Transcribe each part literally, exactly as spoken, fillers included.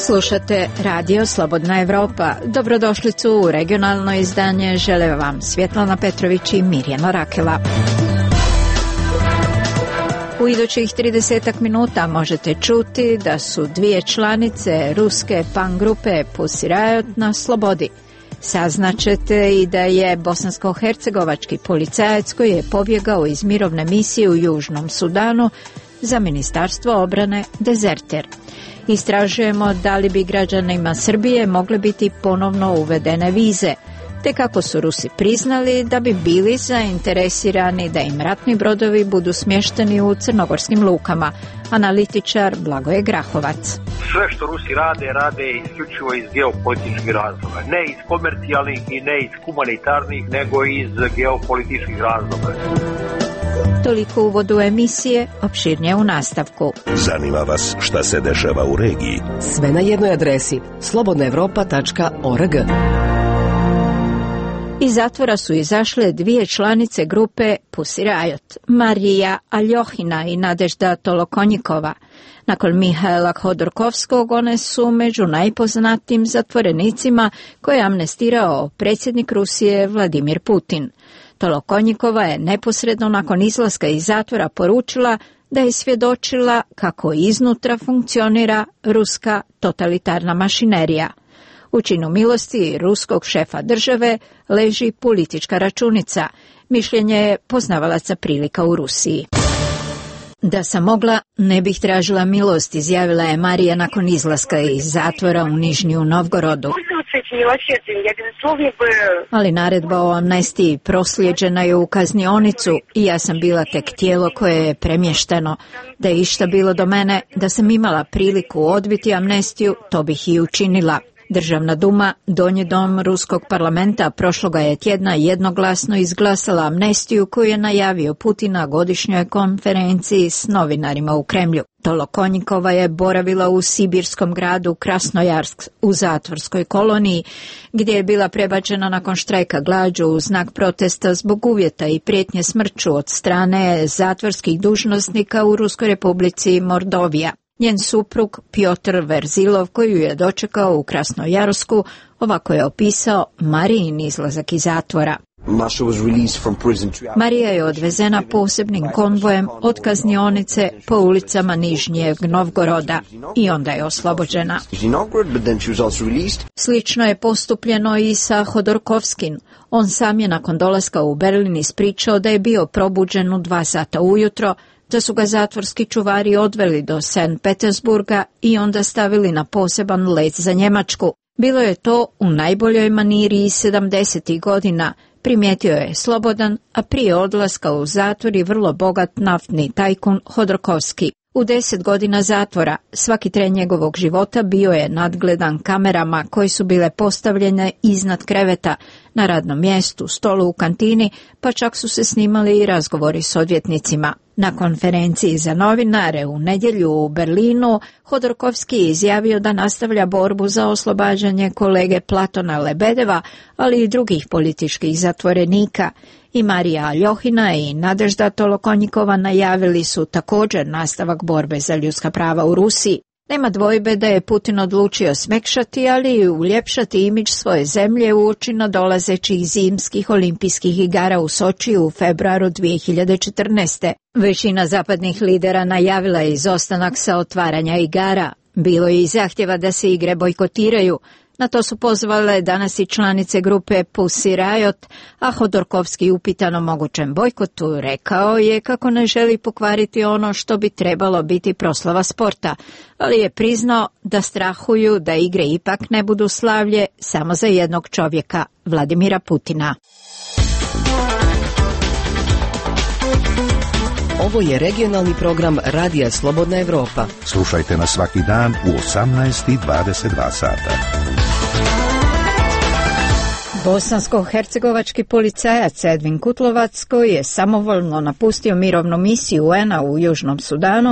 Slušate Radio Slobodna Evropa. Dobrodošlicu u regionalno izdanje. Žele vam Svjetlana Petrović i Mirjana Rakela. U idućih tridesetak minuta možete čuti da su dvije članice ruske punk grupe Pussy Riot na slobodi. Saznaćete i da je bosansko-hercegovački policajac koji je pobjegao iz mirovne misije u Južnom Sudanu za Ministarstvo obrane dezerter. Istražujemo da li bi građanima Srbije mogle biti ponovno uvedene vize, te kako su Rusi priznali da bi bili zainteresirani da im ratni brodovi budu smješteni u crnogorskim lukama. Analitičar Blagoje Grahovac. Sve što Rusi rade, rade isključivo iz geopolitičkih razloga. Ne iz komercijalnih i ne iz humanitarnih, nego iz geopolitičkih razloga. Toliko u uvodu emisije, opširnije u nastavku. Zanima vas šta se dešava u regiji? Sve na jednoj adresi slobodna evropa tačka org. Iz zatvora su izašle dvije članice grupe Pussy Riot, Marija Aljohina i Nadežda Tolokonjikova. Nakon Mihaela Hodorkovskog, one su među najpoznatijim zatvorenicima koje je amnestirao predsjednik Rusije Vladimir Putin. Tolokonjikova je neposredno nakon izlaska iz zatvora poručila da je svjedočila kako iznutra funkcionira ruska totalitarna mašinerija. U činu milosti ruskog šefa države leži politička računica, mišljenje je poznavalaca prilika u Rusiji. Da sam mogla, ne bih tražila milost, izjavila je Marija nakon izlaska iz zatvora u Nižnju Novgorodu. Ali naredba o amnestiji proslijeđena je u kaznionicu i ja sam bila tek tijelo koje je premješteno. Da je išta bilo do mene, da sam imala priliku odbiti amnestiju, to bih i učinila. Državna duma, donji dom ruskog parlamenta, prošloga je tjedna jednoglasno izglasala amnestiju koju je najavio Putin na godišnjoj konferenciji s novinarima u Kremlju. Tolokonjikova je boravila u sibirskom gradu Krasnojarsk u zatvorskoj koloniji, gdje je bila prebačena nakon štrajka glađu u znak protesta zbog uvjeta i prijetnje smrću od strane zatvorskih dužnosnika u Ruskoj republici Mordovija. Njen suprug Pjotr Verzilov, koji ju je dočekao u Krasnojarsku, ovako je opisao Marijin izlazak iz zatvora. Marija je odvezena posebnim konvojem od kaznionice po ulicama Nižnjeg Novgoroda i onda je oslobođena. Slično je postupljeno i sa Hodorkovskim. On sam je nakon dolaska u Berlin ispričao da je bio probuđen u dva sata ujutro, da su ga zatvorski čuvari odveli do Sankt Petersburga i onda stavili na poseban let za Njemačku. Bilo je to u najboljoj maniri iz sedamdesetih godina, primijetio je slobodan, a prije odlaska u zatvor i vrlo bogat naftni tajkun Hodorkovski. U deset godina zatvora svaki tren njegovog života bio je nadgledan kamerama koje su bile postavljene iznad kreveta, na radnom mjestu, stolu u kantini, pa čak su se snimali i razgovori s odvjetnicima. Na konferenciji za novinare u nedjelju u Berlinu, Hodorkovski je izjavio da nastavlja borbu za oslobađanje kolege Platona Lebedeva, ali i drugih političkih zatvorenika. I Marija Aljohina i Nadežda Tolokonjikova najavili su također nastavak borbe za ljudska prava u Rusiji. Nema dvojbe da je Putin odlučio smekšati, ali i uljepšati imidž svoje zemlje uoči nadolazećih zimskih olimpijskih igara u Sočiju u februaru dvije hiljade četrnaeste. Većina zapadnih lidera najavila je izostanak sa otvaranja igara. Bilo je i zahtjeva da se igre bojkotiraju. Na to su pozvale danas i članice grupe Pussy Riot, a Hodorkovski upitan o mogućem bojkotu rekao je kako ne želi pokvariti ono što bi trebalo biti proslava sporta, ali je priznao da strahuju da igre ipak ne budu slavlje samo za jednog čovjeka, Vladimira Putina. Ovo je regionalni program Radija Slobodna Evropa. Slušajte nas svaki dan u osamnaest i dvadeset dva sata. Bosansko-hercegovački policajac Edvin Kutlovac, koji je samovoljno napustio mirovnu misiju U N-a u Južnom Sudanu,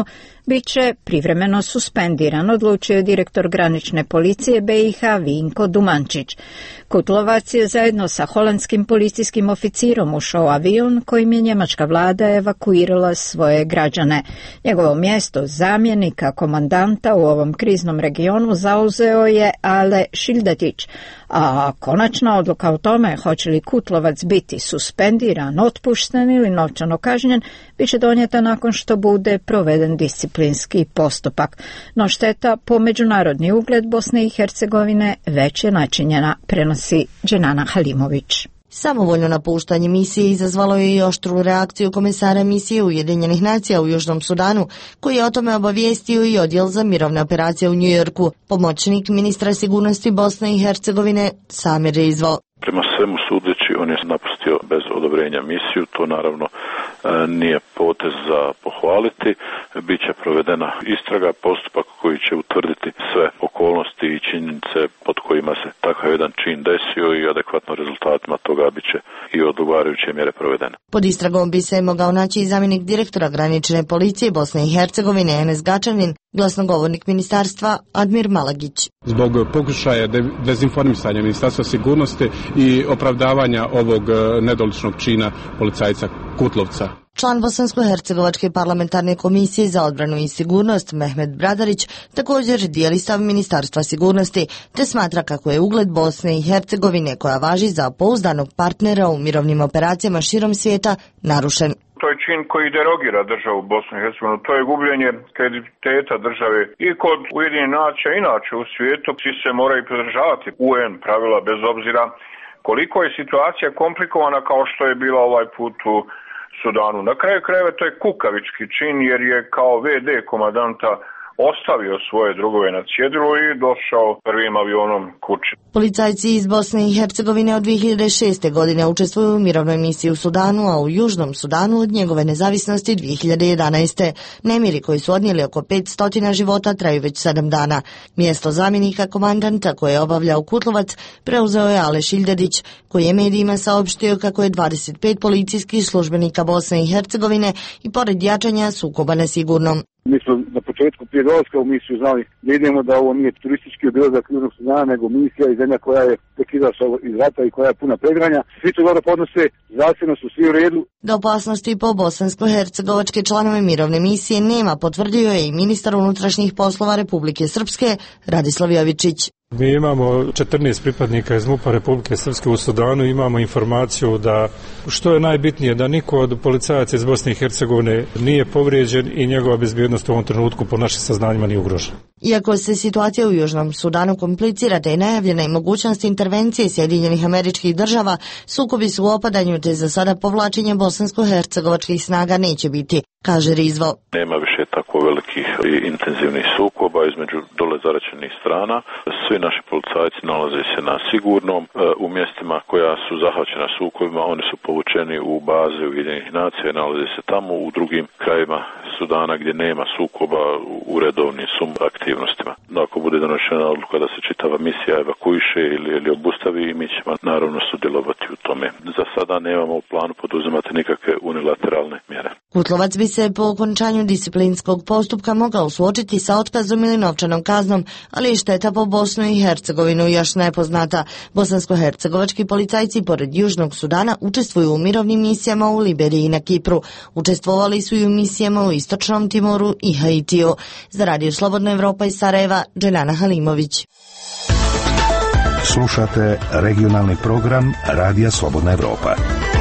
biće privremeno suspendiran, odlučio je direktor granične policije B i H Vinko Dumančić. Kutlovac je zajedno sa holandskim policijskim oficirom ušao u avion kojim je njemačka vlada evakuirala svoje građane. Njegovo mjesto zamjenika komandanta u ovom kriznom regionu zauzeo je Ale Šildetić, a konačna odluka o tome hoće li Kutlovac biti suspendiran, otpušten ili novčano kažnjen bit će donijeta nakon što bude proveden disciplinski postupak. No šteta po međunarodni ugled Bosne i Hercegovine već je načinjena, prenosi Dženana Halimović. Samovoljno napuštanje misije izazvalo je i oštru reakciju komesara misije Ujedinjenih nacija u Južnom Sudanu, koji je o tome obavijestio i odjel za mirovne operacije u Njujorku. Pomoćnik ministra sigurnosti Bosne i Hercegovine Samir Rizvo. Prema svemu sudeći, on je napustio bez odobrenja misiju, to naravno nije potez za pohvaliti. Biće provedena istraga, postupak koji će utvrditi sve okolnosti i činjenice pod kojima se takav jedan čin desio i adekvatno rezultatima toga biće i odgovarajuće mjere provedene. Pod istragom bi se mogao naći i zamjenik direktora granične policije Bosne i Hercegovine Enes Gačanin, glasnogovornik ministarstva Admir Malagić. Zbog pokušaja dezinformisanja Ministarstva sigurnosti i opravdavanja ovog nedoličnog čina policajca Kutlovca. Član Bosansko-hercegovačke parlamentarne komisije za odbranu i sigurnost Mehmet Bradarić također dijeli stav Ministarstva sigurnosti, te smatra kako je ugled Bosne i Hercegovine, koja važi za pouzdanog partnera u mirovnim operacijama širom svijeta, narušen. To je čin koji derogira državu Bosnu i Hercegovinu. To je gubljenje kredibiliteta države i kod Ujedinjenih nacija, inače u svijetu. Svi se moraju pridržavati U N pravila bez obzira koliko je situacija komplikovana kao što je bila ovaj put u Sudanu. Na kraju krajeva to je kukavički čin jer je kao ve de komandanta ostavio svoje drugove na cjedilu i došao prvim avionom kući. Policajci iz Bosne i Hercegovine od dvije hiljade šeste. godine učestvuju u mirovnoj misiji u Sudanu, a u Južnom Sudanu od njegove nezavisnosti dvije hiljade jedanaeste. Nemiri koji su odnijeli oko petsto života traju već sedam dana. Mjesto zamjenika komandanta koje je obavljao Kutlovac preuzeo je Ale Šildetić, koji je medijima saopštio kako je dvadeset pet policijskih službenika Bosne i Hercegovine i pored jačanja sukoba nesigurnom. Mi smo na početku prije dolaska u misiju znali da idemo, da ovo nije turistički obilazak Južnog Sudana, nego misija i zemlja koja je tek izašla iz rata i koja je puna pregranja. Svi to dobro podnose, zdravstveno su svi u redu. Da opasnosti po bosansko-hercegovačke članove mirovne misije nema, potvrdio je i ministar unutrašnjih poslova Republike Srpske Radislav Jovičić. Mi imamo četrnaest pripadnika iz MUP-a Republike Srpske u Sudanu, imamo informaciju da, što je najbitnije, da niko od policajaca iz Bosne i Hercegovine nije povrijeđen i njegova bezbjednost u ovom trenutku po našim saznanjima nije ugrožena. Iako se situacija u Južnom Sudanu komplicira te je najavljena i mogućnost intervencije Sjedinjenih Američkih Država, sukobi su u opadanju te za sada povlačenje bosansko-hercegovačkih snaga neće biti, kaže Rizvo. Nema više tako velikih i intenzivnih sukoba između dole zaraćenih strana. Svi naši policajci nalaze se na sigurnom u mjestima koja su zahvaćena sukobima, oni su povučeni u baze Ujedinjenih nacija i nalaze se tamo. U drugim krajevima Sudana gdje nema sukoba u redovnim su aktivnostima. No, ako bude donošena odluka da se čitava misija evakuiše ili, ili obustavi, mi ćemo naravno sudjelovati u tome. Za sada nemamo u planu poduzimati nikakve unilateralne mjere. Kutlovac bi se po okončanju disciplinskog postupka mogao suočiti sa otkazom ili novčanom kaznom, ali je šteta po Bosnu i Hercegovinu još nepoznata. Bosansko-hercegovački policajci pored Južnog Sudana učestvuju u mirovnim misijama u Liberiji i na Kipru. Učestvovali su i u misijama u Istočnom Timoru i Haitiju. Za Radio Slobodna Evropa iz Sarajeva, Dženana Halimović. Slušate regionalni program Radija Slobodna Evropa.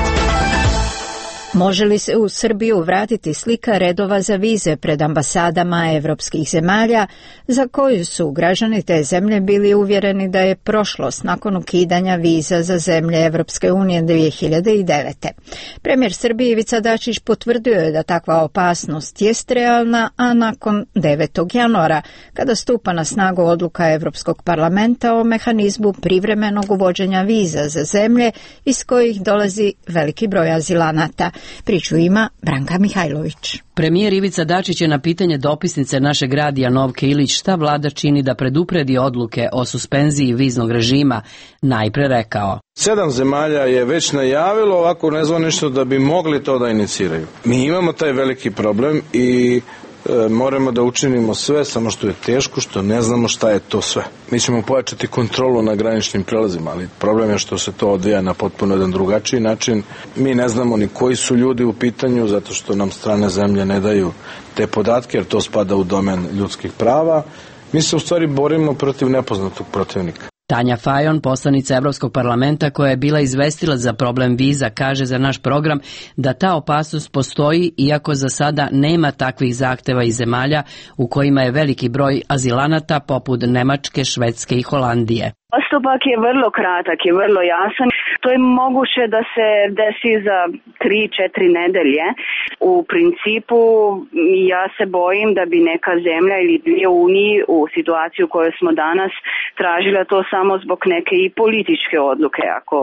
Može li se u Srbiju vratiti slika redova za vize pred ambasadama evropskih zemalja, za koju su građani te zemlje bili uvjereni da je prošlost nakon ukidanja viza za zemlje Evropske unije dvije hiljade devete. Premijer Srbije Ivica Dačić potvrdio je da takva opasnost jest realna, a nakon devetog januara, kada stupa na snagu odluka Evropskog parlamenta o mehanizmu privremenog uvođenja viza za zemlje iz kojih dolazi veliki broj azilanata. Priču ima Branka Mihajlović. Premijer Ivica Dačić je na pitanje dopisnice našeg radija Novke Ilić šta vlada čini da predupredi odluke o suspenziji viznog režima najpre rekao: Sedam zemalja je već najavilo ovako nezvanično da bi mogli to da iniciraju. Mi imamo taj veliki problem i E, moramo da učinimo sve, samo što je teško, što ne znamo šta je to sve. Mi ćemo pojačati kontrolu na graničnim prelazima, ali problem je što se to odvija na potpuno jedan drugačiji način. Mi ne znamo ni koji su ljudi u pitanju, zato što nam strane zemlje ne daju te podatke, jer to spada u domen ljudskih prava. Mi se u stvari borimo protiv nepoznatog protivnika. Tanja Fajon, poslanica Evropskog parlamenta koja je bila izvestila za problem viza, kaže za naš program da ta opasnost postoji iako za sada nema takvih zahteva iz zemalja u kojima je veliki broj azilanata poput Nemačke, Švedske i Holandije. Postupak je vrlo kratak i vrlo jasan. To je moguće da se desi za tri, četiri nedelje. U principu ja se bojim da bi neka zemlja ili dvije uniji u situaciju u kojoj smo danas tražila to samo zbog neke i političke odluke, ako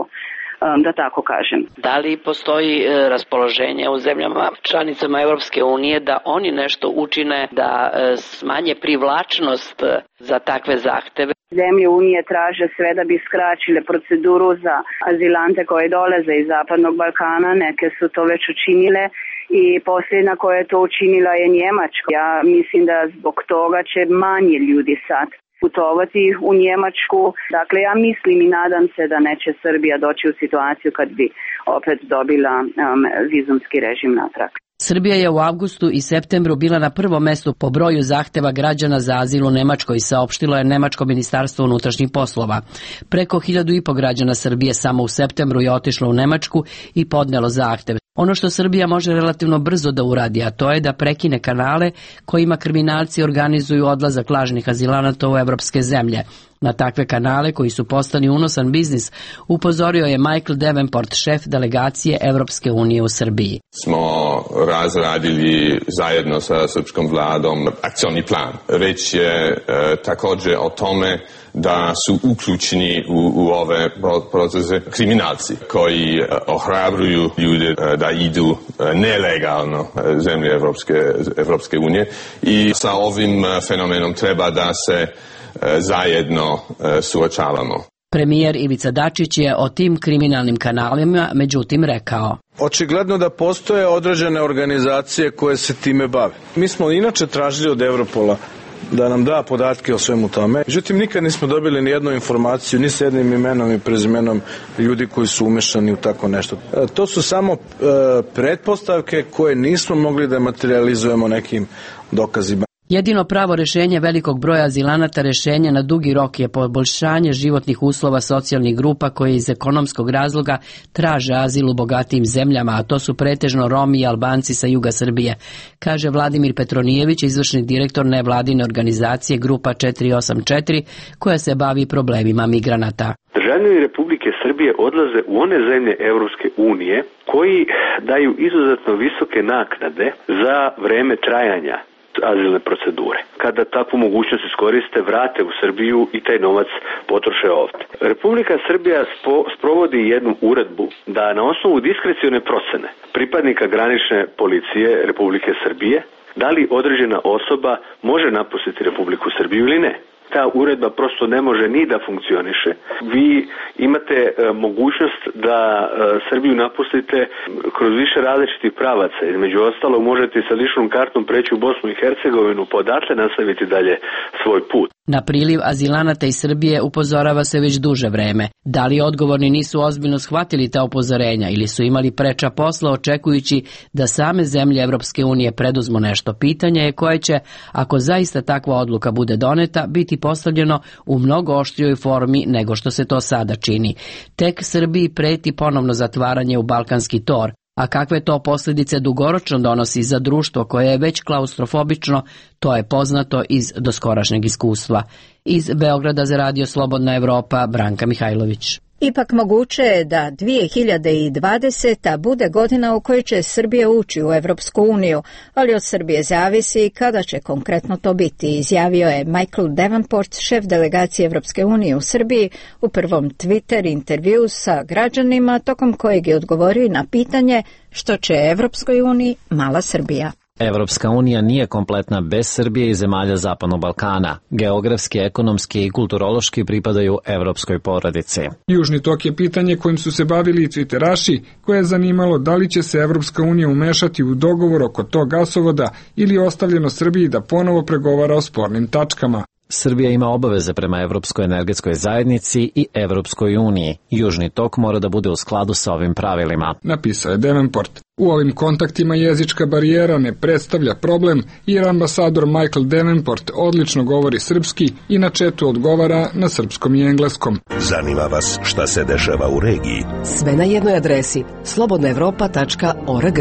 da tako kažem. Da li postoji raspoloženje u zemljama članicama Europske unije da oni nešto učine da smanje privlačnost za takve zahteve? Zemlje Unije traže sve da bi skraćile proceduru za azilante koje dolaze iz Zapadnog Balkana, neke su to već učinile i posljedna koja je to učinila je Njemačka. Ja mislim da zbog toga će manje ljudi sad putovati u Njemačku. Dakle, ja mislim i nadam se da neće Srbija doći u situaciju kad bi opet dobila um, vizumski režim natrag. Srbija je u avgustu i septembru bila na prvom mestu po broju zahteva građana za azil u Nemačkoj, saopštilo je Nemačko ministarstvo unutrašnjih poslova. Preko hiljadu i po građana Srbije samo u septembru je otišlo u Nemačku i podnelo zahtev. Ono što Srbija može relativno brzo da uradi, a to je da prekine kanale kojima kriminalci organizuju odlazak lažnih azilanata u evropske zemlje. Na takve kanale koji su postali unosan biznis, upozorio je Michael Davenport, šef delegacije Evropske unije u Srbiji. Smo razradili zajedno sa srpskom vladom akcioni plan. Reč je e, također o tome da su uključeni u, u ove procese kriminalci koji e, ohrabruju ljude e, da idu e, nelegalno e, zemlje Evropske, Evropske unije i sa ovim e, fenomenom treba da se zajedno suočavamo. Premijer Ivica Dačić je o tim kriminalnim kanalima međutim rekao: Očigledno da postoje određene organizacije koje se time bave. Mi smo inače tražili od Europola da nam da podatke o svemu tome. Međutim, nikad nismo dobili ni jednu informaciju, ni s jednim imenom i prezimenom ljudi koji su umešani u tako nešto. E, to su samo e, pretpostavke koje nismo mogli da materializujemo nekim dokazima. Jedino pravo rešenje velikog broja azilanata rešenje na dugi rok je poboljšanje životnih uslova socijalnih grupa koje iz ekonomskog razloga traže azil u bogatijim zemljama, a to su pretežno Romi i Albanci sa juga Srbije, kaže Vladimir Petronijević, izvršni direktor nevladine organizacije Grupa četiri osam četiri koja se bavi problemima migranata. Državljani Republike Srbije odlaze u one zemlje Evropske unije koji daju izuzetno visoke naknade za vreme trajanja azilne procedure. Kada takvu mogućnost iskoriste, vrate u Srbiju i taj novac potroše ovdje. Republika Srbija spo, sprovodi jednu uredbu da na osnovu diskrecione procene pripadnika granične policije Republike Srbije da li određena osoba može napustiti Republiku Srbiju ili ne. Ta uredba prosto ne može ni da funkcioniše. Vi imate e, mogućnost da e, Srbiju napustite kroz više različitih pravaca. Između ostalo možete sa ličnom kartom preći u Bosnu i Hercegovinu, pa odatle nastaviti dalje svoj put. Na priliv azilanata iz Srbije upozorava se već duže vreme. Da li odgovorni nisu ozbiljno shvatili ta upozorenja ili su imali preča posla očekujući da same zemlje Evropske unije preduzmu nešto? Pitanje je koje će, ako zaista takva odluka bude doneta, biti postavljeno u mnogo oštrijoj formi nego što se to sada čini. Tek Srbiji preti ponovno zatvaranje u balkanski tor, a kakve to posljedice dugoročno donosi za društvo koje je već klaustrofobično, to je poznato iz doskorašnjeg iskustva. Iz Beograda za Radio Slobodna Evropa, Branka Mihajlović. Ipak moguće je da dvije hiljade dvadeseta bude godina u kojoj će Srbija ući u Evropsku uniju, ali od Srbije zavisi kada će konkretno to biti, izjavio je Michael Davenport, šef delegacije Evropske unije u Srbiji, u prvom Twitter intervju sa građanima, tokom kojeg je odgovorio na pitanje što će Evropskoj uniji mala Srbija. Evropska unija nije kompletna bez Srbije i zemalja Zapadnog Balkana. Geografski, ekonomski i kulturološki pripadaju evropskoj porodici. Južni tok je pitanje kojim su se bavili i tviteraši, koje je zanimalo da li će se Evropska unija umešati u dogovor oko tog gasovoda ili je ostavljeno Srbiji da ponovo pregovara o spornim tačkama. Srbija ima obaveze prema Evropskoj energetskoj zajednici i Evropskoj uniji. Južni tok mora da bude u skladu sa ovim pravilima, napisao je Davenport. U ovim kontaktima jezička barijera ne predstavlja problem jer ambasador Michael Davenport odlično govori srpski i na četu odgovara na srpskom i engleskom. Zanima vas šta se dešava u regiji? Sve na jednoj adresi slobodna evropa tačka org.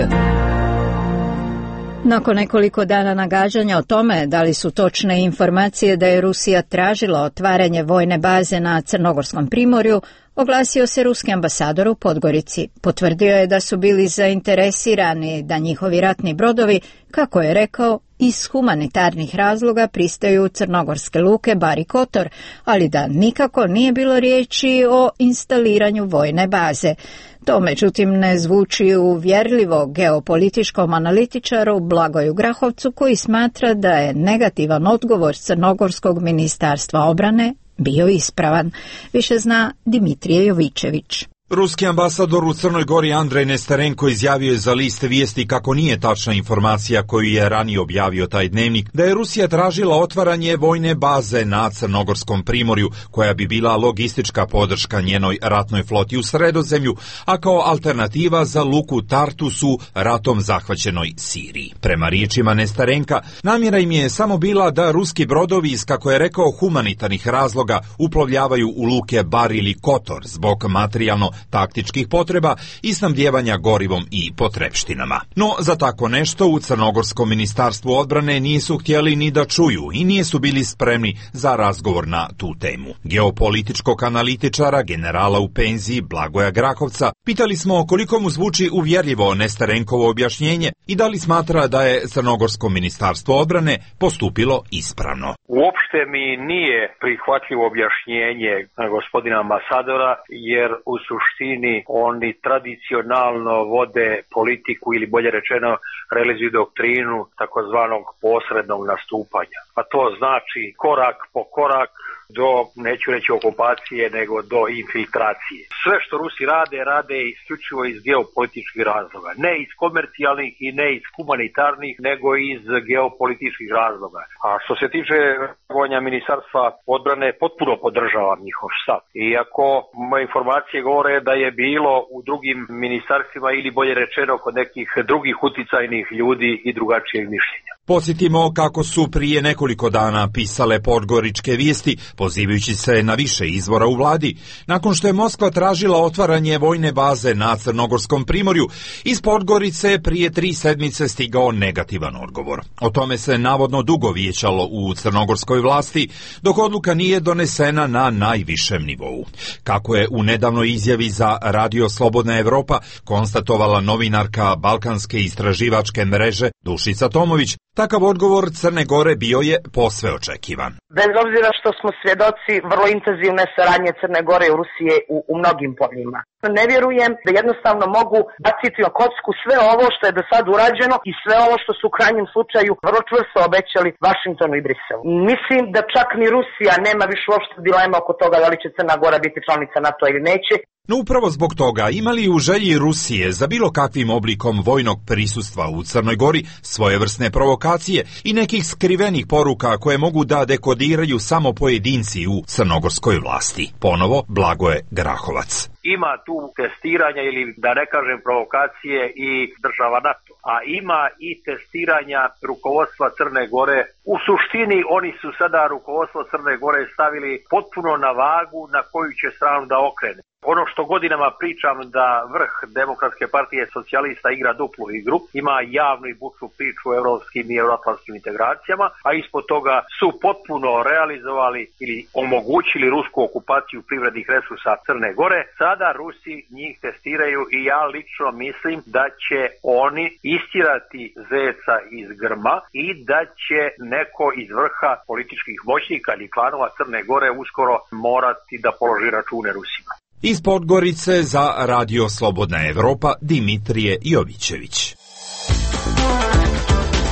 Nakon nekoliko dana nagađanja o tome da li su točne informacije da je Rusija tražila otvaranje vojne baze na Crnogorskom primorju, oglasio se ruski ambasador u Podgorici. Potvrdio je da su bili zainteresirani da njihovi ratni brodovi, kako je rekao, iz humanitarnih razloga pristaju u crnogorske luke Bar i Kotor, ali da nikako nije bilo riječi o instaliranju vojne baze. To međutim ne zvuči uvjerljivo geopolitičkom analitičaru Blagoju Grahovcu, koji smatra da je negativan odgovor Crnogorskog ministarstva obrane bio ispravan. Više zna Dimitrije Jovičević. Ruski ambasador u Crnoj Gori Andrej Nestarenko izjavio je za list Vijesti kako nije tačna informacija koju je ranije objavio taj dnevnik, da je Rusija tražila otvaranje vojne baze na Crnogorskom primorju, koja bi bila logistička podrška njenoj ratnoj floti u Sredozemlju, a kao alternativa za luku Tartus u ratom zahvaćenoj Siriji. Prema riječima Nestarenka, namjera im je samo bila da ruski brodovi iz, kako je rekao, humanitarnih razloga uplovljavaju u luke Bar ili Kotor zbog materijalno taktičkih potreba i snabdijevanja gorivom i potrepštinama. No, za tako nešto u Crnogorskom ministarstvu odbrane nisu htjeli ni da čuju i nisu bili spremni za razgovor na tu temu. Geopolitičkog analitičara, generala u penziji Blagoja Grahovca, pitali smo koliko mu zvuči uvjerljivo Nestarenkovo objašnjenje i da li smatra da je Crnogorsko ministarstvo odbrane postupilo ispravno. Uopšte mi nije prihvatljivo objašnjenje gospodina ambasadora, jer u suštini oni tradicionalno vode politiku ili bolje rečeno realizuju doktrinu takozvanog posrednog nastupanja. A to znači korak po korak do, neću reći okupacije, nego do infiltracije. Sve što Rusi rade, rade isključivo iz geopolitičkih razloga. Ne iz komercijalnih i ne iz humanitarnih, nego iz geopolitičkih razloga. A što se tiče reagovanja ministarstva odbrane, potpuno podržavam njihov stav. Iako moje informacije govore da je bilo u drugim ministarstvima ili bolje rečeno kod nekih drugih uticajnih ljudi i drugačijeg mišljenja. Podsjetimo kako su prije nekoliko dana pisale Podgoričke vijesti, pozivajući se na više izvora u vladi, nakon što je Moskva tražila otvaranje vojne baze na Crnogorskom primorju, iz Podgorice prije tri sedmice stigao negativan odgovor. O tome se navodno dugo vijećalo u crnogorskoj vlasti, dok odluka nije donesena na najvišem nivou. Kako je u nedavnoj izjavi za Radio Slobodna Evropa konstatovala novinarka Balkanske istraživačke mreže Dušica Tomović, takav odgovor Crne Gore bio je posve očekivan. Bez obzira što smo svjedoci vrlo intenzivne saradnje Crne Gore i Rusije u, u mnogim poljima. Ne vjerujem da jednostavno mogu baciti na kocku sve ovo što je do sad urađeno i sve ovo što su u krajnjem slučaju vrlo čvrsto obećali Vašingtonu i Briselu. Mislim da čak ni Rusija nema više uopšte dilema oko toga da li će Crna Gora biti članica NATO ili neće. No upravo zbog toga, imali u želji Rusije za bilo kakvim oblikom vojnog prisustva u Crnoj Gori svojevrsne provokacije i nekih skrivenih poruka koje mogu da dekodiraju samo pojedinci u crnogorskoj vlasti. Ponovo Blagoje Grahovac. Ima tu testiranja ili da ne kažem provokacije i država NATO, a ima i testiranja rukovodstva Crne Gore. U suštini oni su sada rukovodstvo Crne Gore stavili potpuno na vagu na koju će stranu da okrene. Ono što godinama pričam da vrh Demokratske partije socijalista igra duplu igru, ima javnu i bučnu priču o evropskim i euroatlantskim integracijama, a ispod toga su potpuno realizovali ili omogućili rusku okupaciju privrednih resursa Crne Gore. Sada Rusi njih testiraju i ja lično mislim da će oni istirati zeca iz grma i da će neko iz vrha političkih moćnika ili klanova Crne Gore uskoro morati da položi račune Rusima. Iz Podgorice za Radio Slobodna Evropa Dimitrije Jovičević.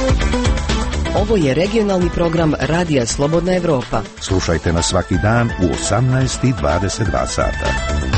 Ovo je regionalni program Radija Slobodna Evropa. Slušajte nas svaki dan u osamnaest i dvadeset dva sata.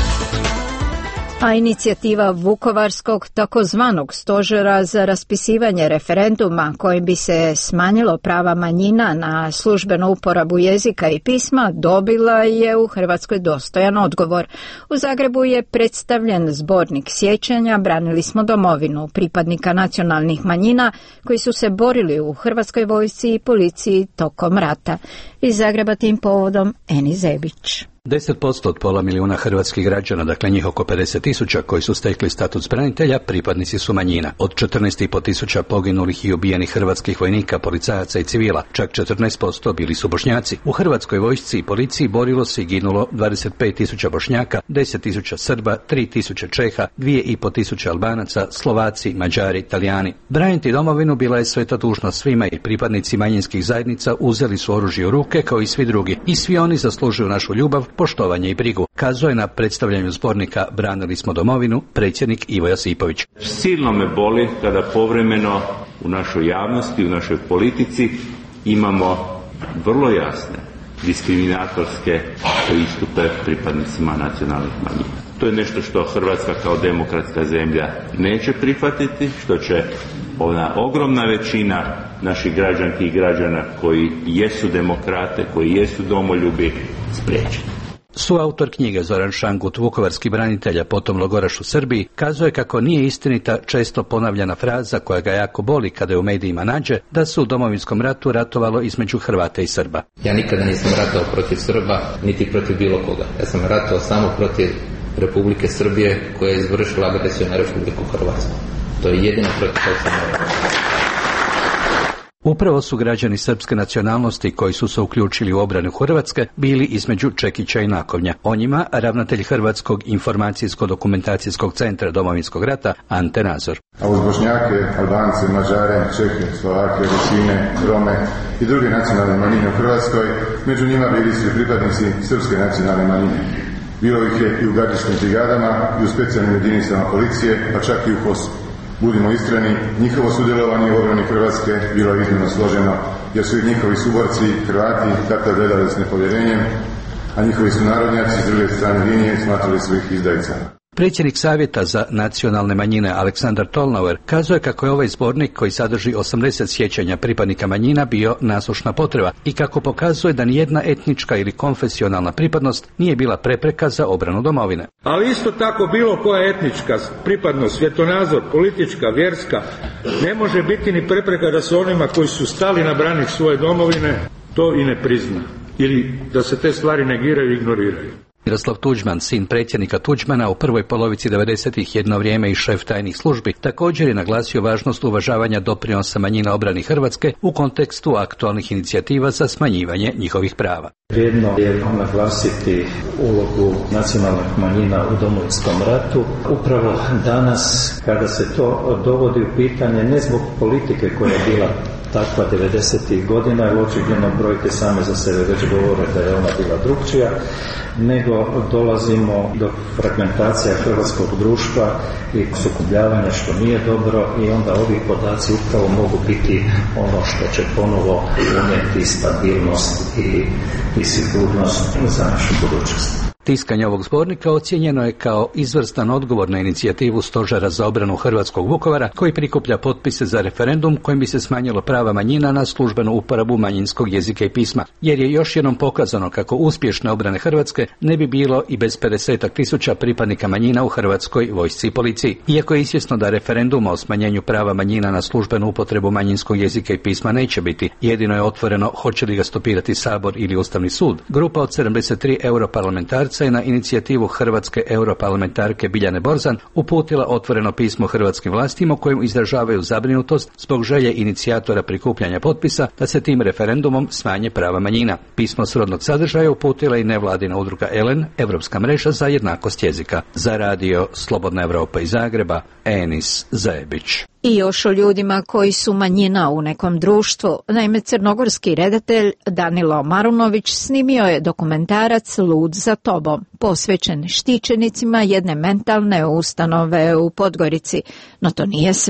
A inicijativa Vukovarskog takozvanog stožera za raspisivanje referenduma kojim bi se smanjilo prava manjina na službenu uporabu jezika i pisma dobila je u Hrvatskoj dostojan odgovor. U Zagrebu je predstavljen zbornik sjećanja Branili smo domovinu pripadnika nacionalnih manjina koji su se borili u Hrvatskoj vojsci i policiji tokom rata. Iz Zagreba tim povodom Eni Zebić. deset posto od pola milijuna hrvatskih građana, dakle njih oko pedeset tisuća koji su stekli status branitelja, pripadnici su manjina. Od četrnaest i pol tisuća poginulih i ubijenih hrvatskih vojnika, policajaca i civila, čak četrnaest posto bili su Bošnjaci. U Hrvatskoj vojsci i policiji borilo se i ginulo dvadeset pet tisuća Bošnjaka, deset tisuća Srba, tri tisuće Čeha, dvije i pol tisuće Albanaca, Slovaci, Mađari, Italijani. Braniti domovinu bila je sveta dužnost svima i pripadnici manjinskih zajednica uzeli su oružje u ruke kao i svi drugi i svi oni zaslužuju našu ljubav, poštovanje i brigu, kazuje na predstavljanju zbornika Branili smo domovinu predsjednik Ivo Josipović. Silno me boli kada povremeno u našoj javnosti, u našoj politici imamo vrlo jasne diskriminatorske pristupe pripadnicima nacionalnih manjina. To je nešto što Hrvatska kao demokratska zemlja neće prihvatiti, što će ona ogromna većina naših građanki i građana koji jesu demokrate, koji jesu domoljubi, spriječiti. Suautor knjige Zoran Šangut, vukovarski branitelja, potom logoraš u Srbiji, kazuje kako nije istinita često ponavljana fraza koja ga jako boli kada je u medijima nađe da su u Domovinskom ratu ratovalo između Hrvata i Srba. Ja nikada nisam ratovao protiv Srba, niti protiv bilo koga. Ja sam ratovao samo protiv Republike Srbije koja je izvršila agresiju na Republiku Hrvatsku. To je jedino protiv koga sam ratovao. Upravo su građani srpske nacionalnosti koji su se uključili u obranu Hrvatske bili između Čekića i Nakovnja. O njima ravnatelj Hrvatskog informacijsko-dokumentacijskog centra Domovinskog rata Ante Nazor. A uz Bošnjake, Albance, Mađare, Čehe, Slovake, Rusine, Rome i druge nacionalne manjine u Hrvatskoj, među njima bili su i pripadnici srpske nacionalne manjine. Bilo ih je i u gardiškim brigadama i u specijalnim jedinicama policije, pa čak i u HOS-u. Budimo iskreni, njihovo sudjelovanje u obrani Hrvatske bilo je iznimno složeno, jer su i njihovi suborci, Hrvati, takav gledali s nepovjerenjem, a njihovi sunarodnjaci s druge strane linije smatrali su ih izdajicama. Predsjednik Savjeta za nacionalne manjine Aleksandar Tolnauer kazuje kako je ovaj zbornik koji sadrži osamdeset sjećanja pripadnika manjina bio nasušna potreba i kako pokazuje da nijedna etnička ili konfesionalna pripadnost nije bila prepreka za obranu domovine. Ali isto tako bilo koja etnička pripadnost, svjetonazor, politička, vjerska ne može biti ni prepreka da se onima koji su stali na branik svoje domovine to i ne prizna ili da se te stvari negiraju i ignoriraju. Miroslav Tuđman, sin predsjednika Tuđmana, u prvoj polovici devedesetih jedno vrijeme i šef tajnih službi, također je naglasio važnost uvažavanja doprinosa manjina obrani Hrvatske u kontekstu aktualnih inicijativa za smanjivanje njihovih prava. Vrijedno je naglasiti ulogu nacionalnih manjina u Domovinskom ratu. Upravo danas kada se to dovodi u pitanje ne zbog politike koja je bila takva devedesetih godina, jer očigledno brojke same za sebe već govore da je ona bila drukčija, nego dolazimo do fragmentacija hrvatskog društva i sukobljavanja što nije dobro i onda ovi podaci upravo mogu biti ono što će ponovo unijeti stabilnost i, i sigurnost za našu budućnost. Tiskanje ovog zbornika ocijenjeno je kao izvrstan odgovor na inicijativu Stožera za obranu Hrvatskog Vukovara koji prikuplja potpise za referendum kojim bi se smanjilo prava manjina na službenu uporabu manjinskog jezika i pisma, jer je još jednom pokazano kako uspješne obrane Hrvatske ne bi bilo i bez pedesetak tisuća pripadnika manjina u Hrvatskoj vojsci i policiji. Iako je izvjesno da referenduma o smanjenju prava manjina na službenu upotrebu manjinskog jezika i pisma neće biti, jedino je otvoreno hoće li ga stopirati Sabor ili Ustavni sud. Grupa od sedamdeset tri europarlamentarca je na inicijativu hrvatske europarlamentarke Biljane Borzan uputila otvoreno pismo hrvatskim vlastima u kojem izražavaju zabrinutost zbog želje inicijatora prikupljanja potpisa da se tim referendumom smanje prava manjina. Pismo srodnog sadržaja uputila i nevladina udruga Elen, Europska mreža za jednakost jezika. Za radio Slobodna Evropa iz Zagreba, Enis Zajebić. I još o ljudima koji su manjina u nekom društvu. Naime, crnogorski redatelj Danilo Marunović snimio je dokumentarac Lud za tobom, posvećen štićenicima jedne mentalne ustanove u Podgorici. No to nije sve.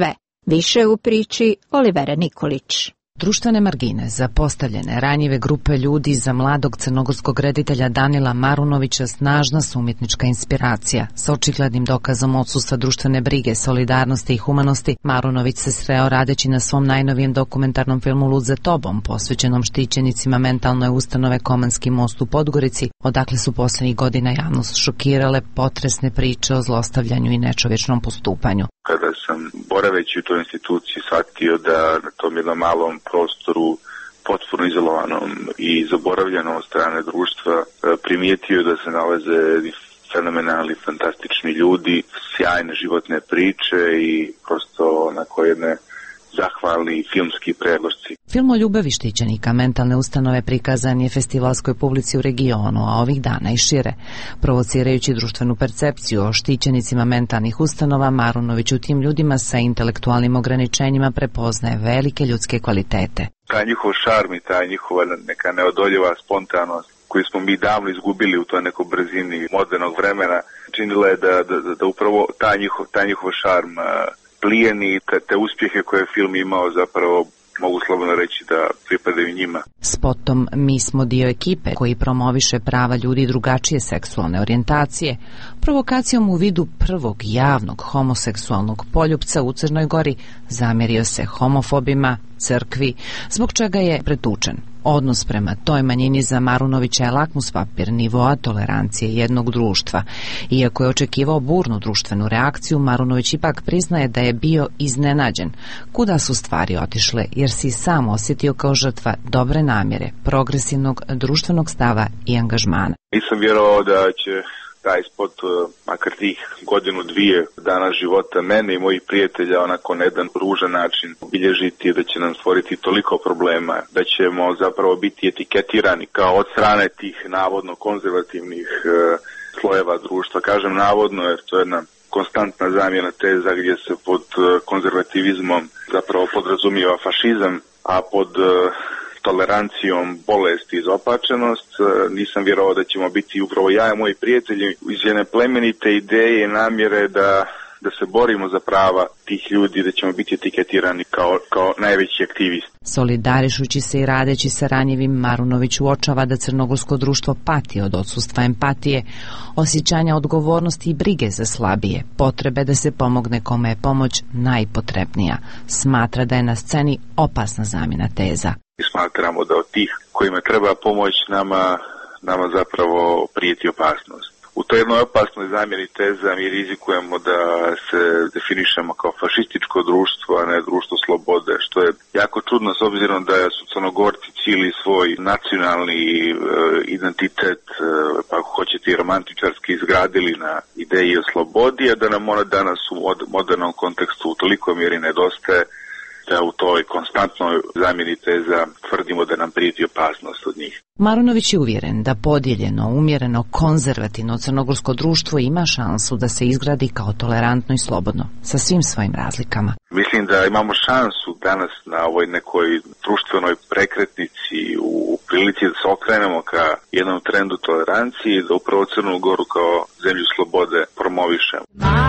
Više u priči Olivere Nikolić. Društvene margine, zapostavljene, ranjive grupe ljudi za mladog crnogorskog reditelja Danila Marunovića snažna su umjetnička inspiracija. Sa očiglednim dokazom odsustva društvene brige, solidarnosti i humanosti, Marunović se sreo radeći na svom najnovijem dokumentarnom filmu Lud za tobom, posvećenom štićenicima mentalne ustanove Komanski most u Podgorici, odakle su posljednjih godina javnost šokirale potresne priče o zlostavljanju i nečovječnom postupanju. Kada sam boraveći u toj instituciji shvatio da na tom jednom malom prostoru potpuno izolovanom i zaboravljenom od strane društva primijetio da se nalaze fenomenalni, fantastični ljudi, sjajne životne priče i prosto onako jedne zahvalni filmski predložci. Film o ljubavi štićenika mentalne ustanove prikazan je festivalskoj publici u regionu, a ovih dana i šire. Provocirajući društvenu percepciju o štićenicima mentalnih ustanova, Marunović u tim ljudima sa intelektualnim ograničenjima prepoznaje velike ljudske kvalitete. Taj njihov šarm i taj njihova neka neodoljiva spontanost koju smo mi davno izgubili u toj nekoj brzini modernog vremena, činila je da, da, da upravo taj njihov, taj njihov šarm plijeni, te, te uspjehe koje je film imao zapravo mogu slobodno reći da pripadaju njima. Spotom Mi smo dio ekipe koji promoviše prava ljudi drugačije seksualne orijentacije, provokacijom u vidu prvog javnog homoseksualnog poljupca u Crnoj Gori zamjerio se homofobima, crkvi, zbog čega je pretučen. Odnos prema toj manjini za Marunovića je lakmus papir nivoa tolerancije jednog društva. Iako je očekivao burnu društvenu reakciju, Marunović ipak priznaje da je bio iznenađen kuda su stvari otišle, jer si sam osjetio kao žrtva dobre namjere, progresivnog društvenog stava i angažmana. Nisam vjerovao da će taj spot, makar tih godinu dvije dana života mene i mojih prijatelja onako na jedan ružan način obilježiti, da će nam stvoriti toliko problema, da ćemo zapravo biti etiketirani kao od strane tih navodno konzervativnih e, slojeva društva. Kažem navodno jer to je jedna konstantna zamjena teza gdje se pod konzervativizmom zapravo podrazumijeva fašizam, a pod e, tolerancijom bolest i izopačenost. Nisam vjerovao da ćemo biti upravo ja i moji prijatelji iz jedne plemenite ideje i namjere da, da se borimo za prava tih ljudi, da ćemo biti etiketirani kao, kao najveći aktivisti. Solidarišući se i radeći sa ranjivim, Marunović uočava da crnogorsko društvo pati od odsustva empatije, osjećanja odgovornosti i brige za slabije, potrebe da se pomogne kome je pomoć najpotrebnija. Smatra da je na sceni opasna zamjena teza. Smatramo da od tih kojima treba pomoć nama, nama zapravo prijeti opasnost. U toj jednoj opasnoj zamjeni teza mi rizikujemo da se definišemo kao fašističko društvo, a ne društvo slobode, što je jako čudno s obzirom da su Crnogorci cijeli svoj nacionalni e, identitet, e, pa ako ćete i romantičarski izgradili na ideji o slobodi, a da nam ona danas u mod, modernom kontekstu u toliko mjeri nedostaje, da u toj konstantnoj zamjeni teza tvrdimo da nam prijeti opasnost od njih. Marunović je uvjeren da podijeljeno, umjereno, konzervativno crnogorsko društvo ima šansu da se izgradi kao tolerantno i slobodno, sa svim svojim razlikama. Mislim da imamo šansu danas na ovoj nekoj društvenoj prekretnici u prilici da se okrenemo ka jednom trendu tolerancije i da upravo Crnu Goru kao zemlju slobode promovišemo.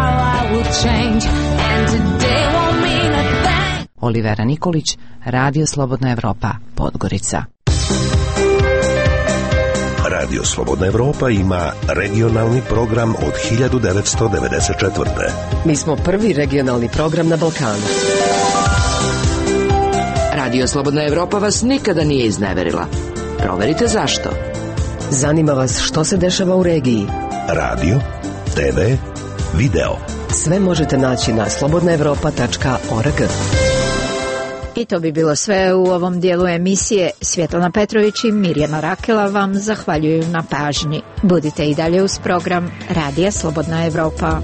Olivera Nikolić, Radio Slobodna Evropa, Podgorica. Radio Slobodna Evropa ima regionalni program od hiljadu devetsto devedeset četvrte. Mi smo prvi regionalni program na Balkanu. Radio Slobodna Evropa vas nikada nije izneverila. Proverite zašto. Zanima vas što se dešava u regiji. Radio, te ve, video. Sve možete naći na slobodna evropa tačka org. I to bi bilo sve u ovom dijelu emisije. Svjetlana Petrović i Mirjana Rakela vam zahvaljuju na pažnji. Budite i dalje uz program Radija Slobodna Evropa.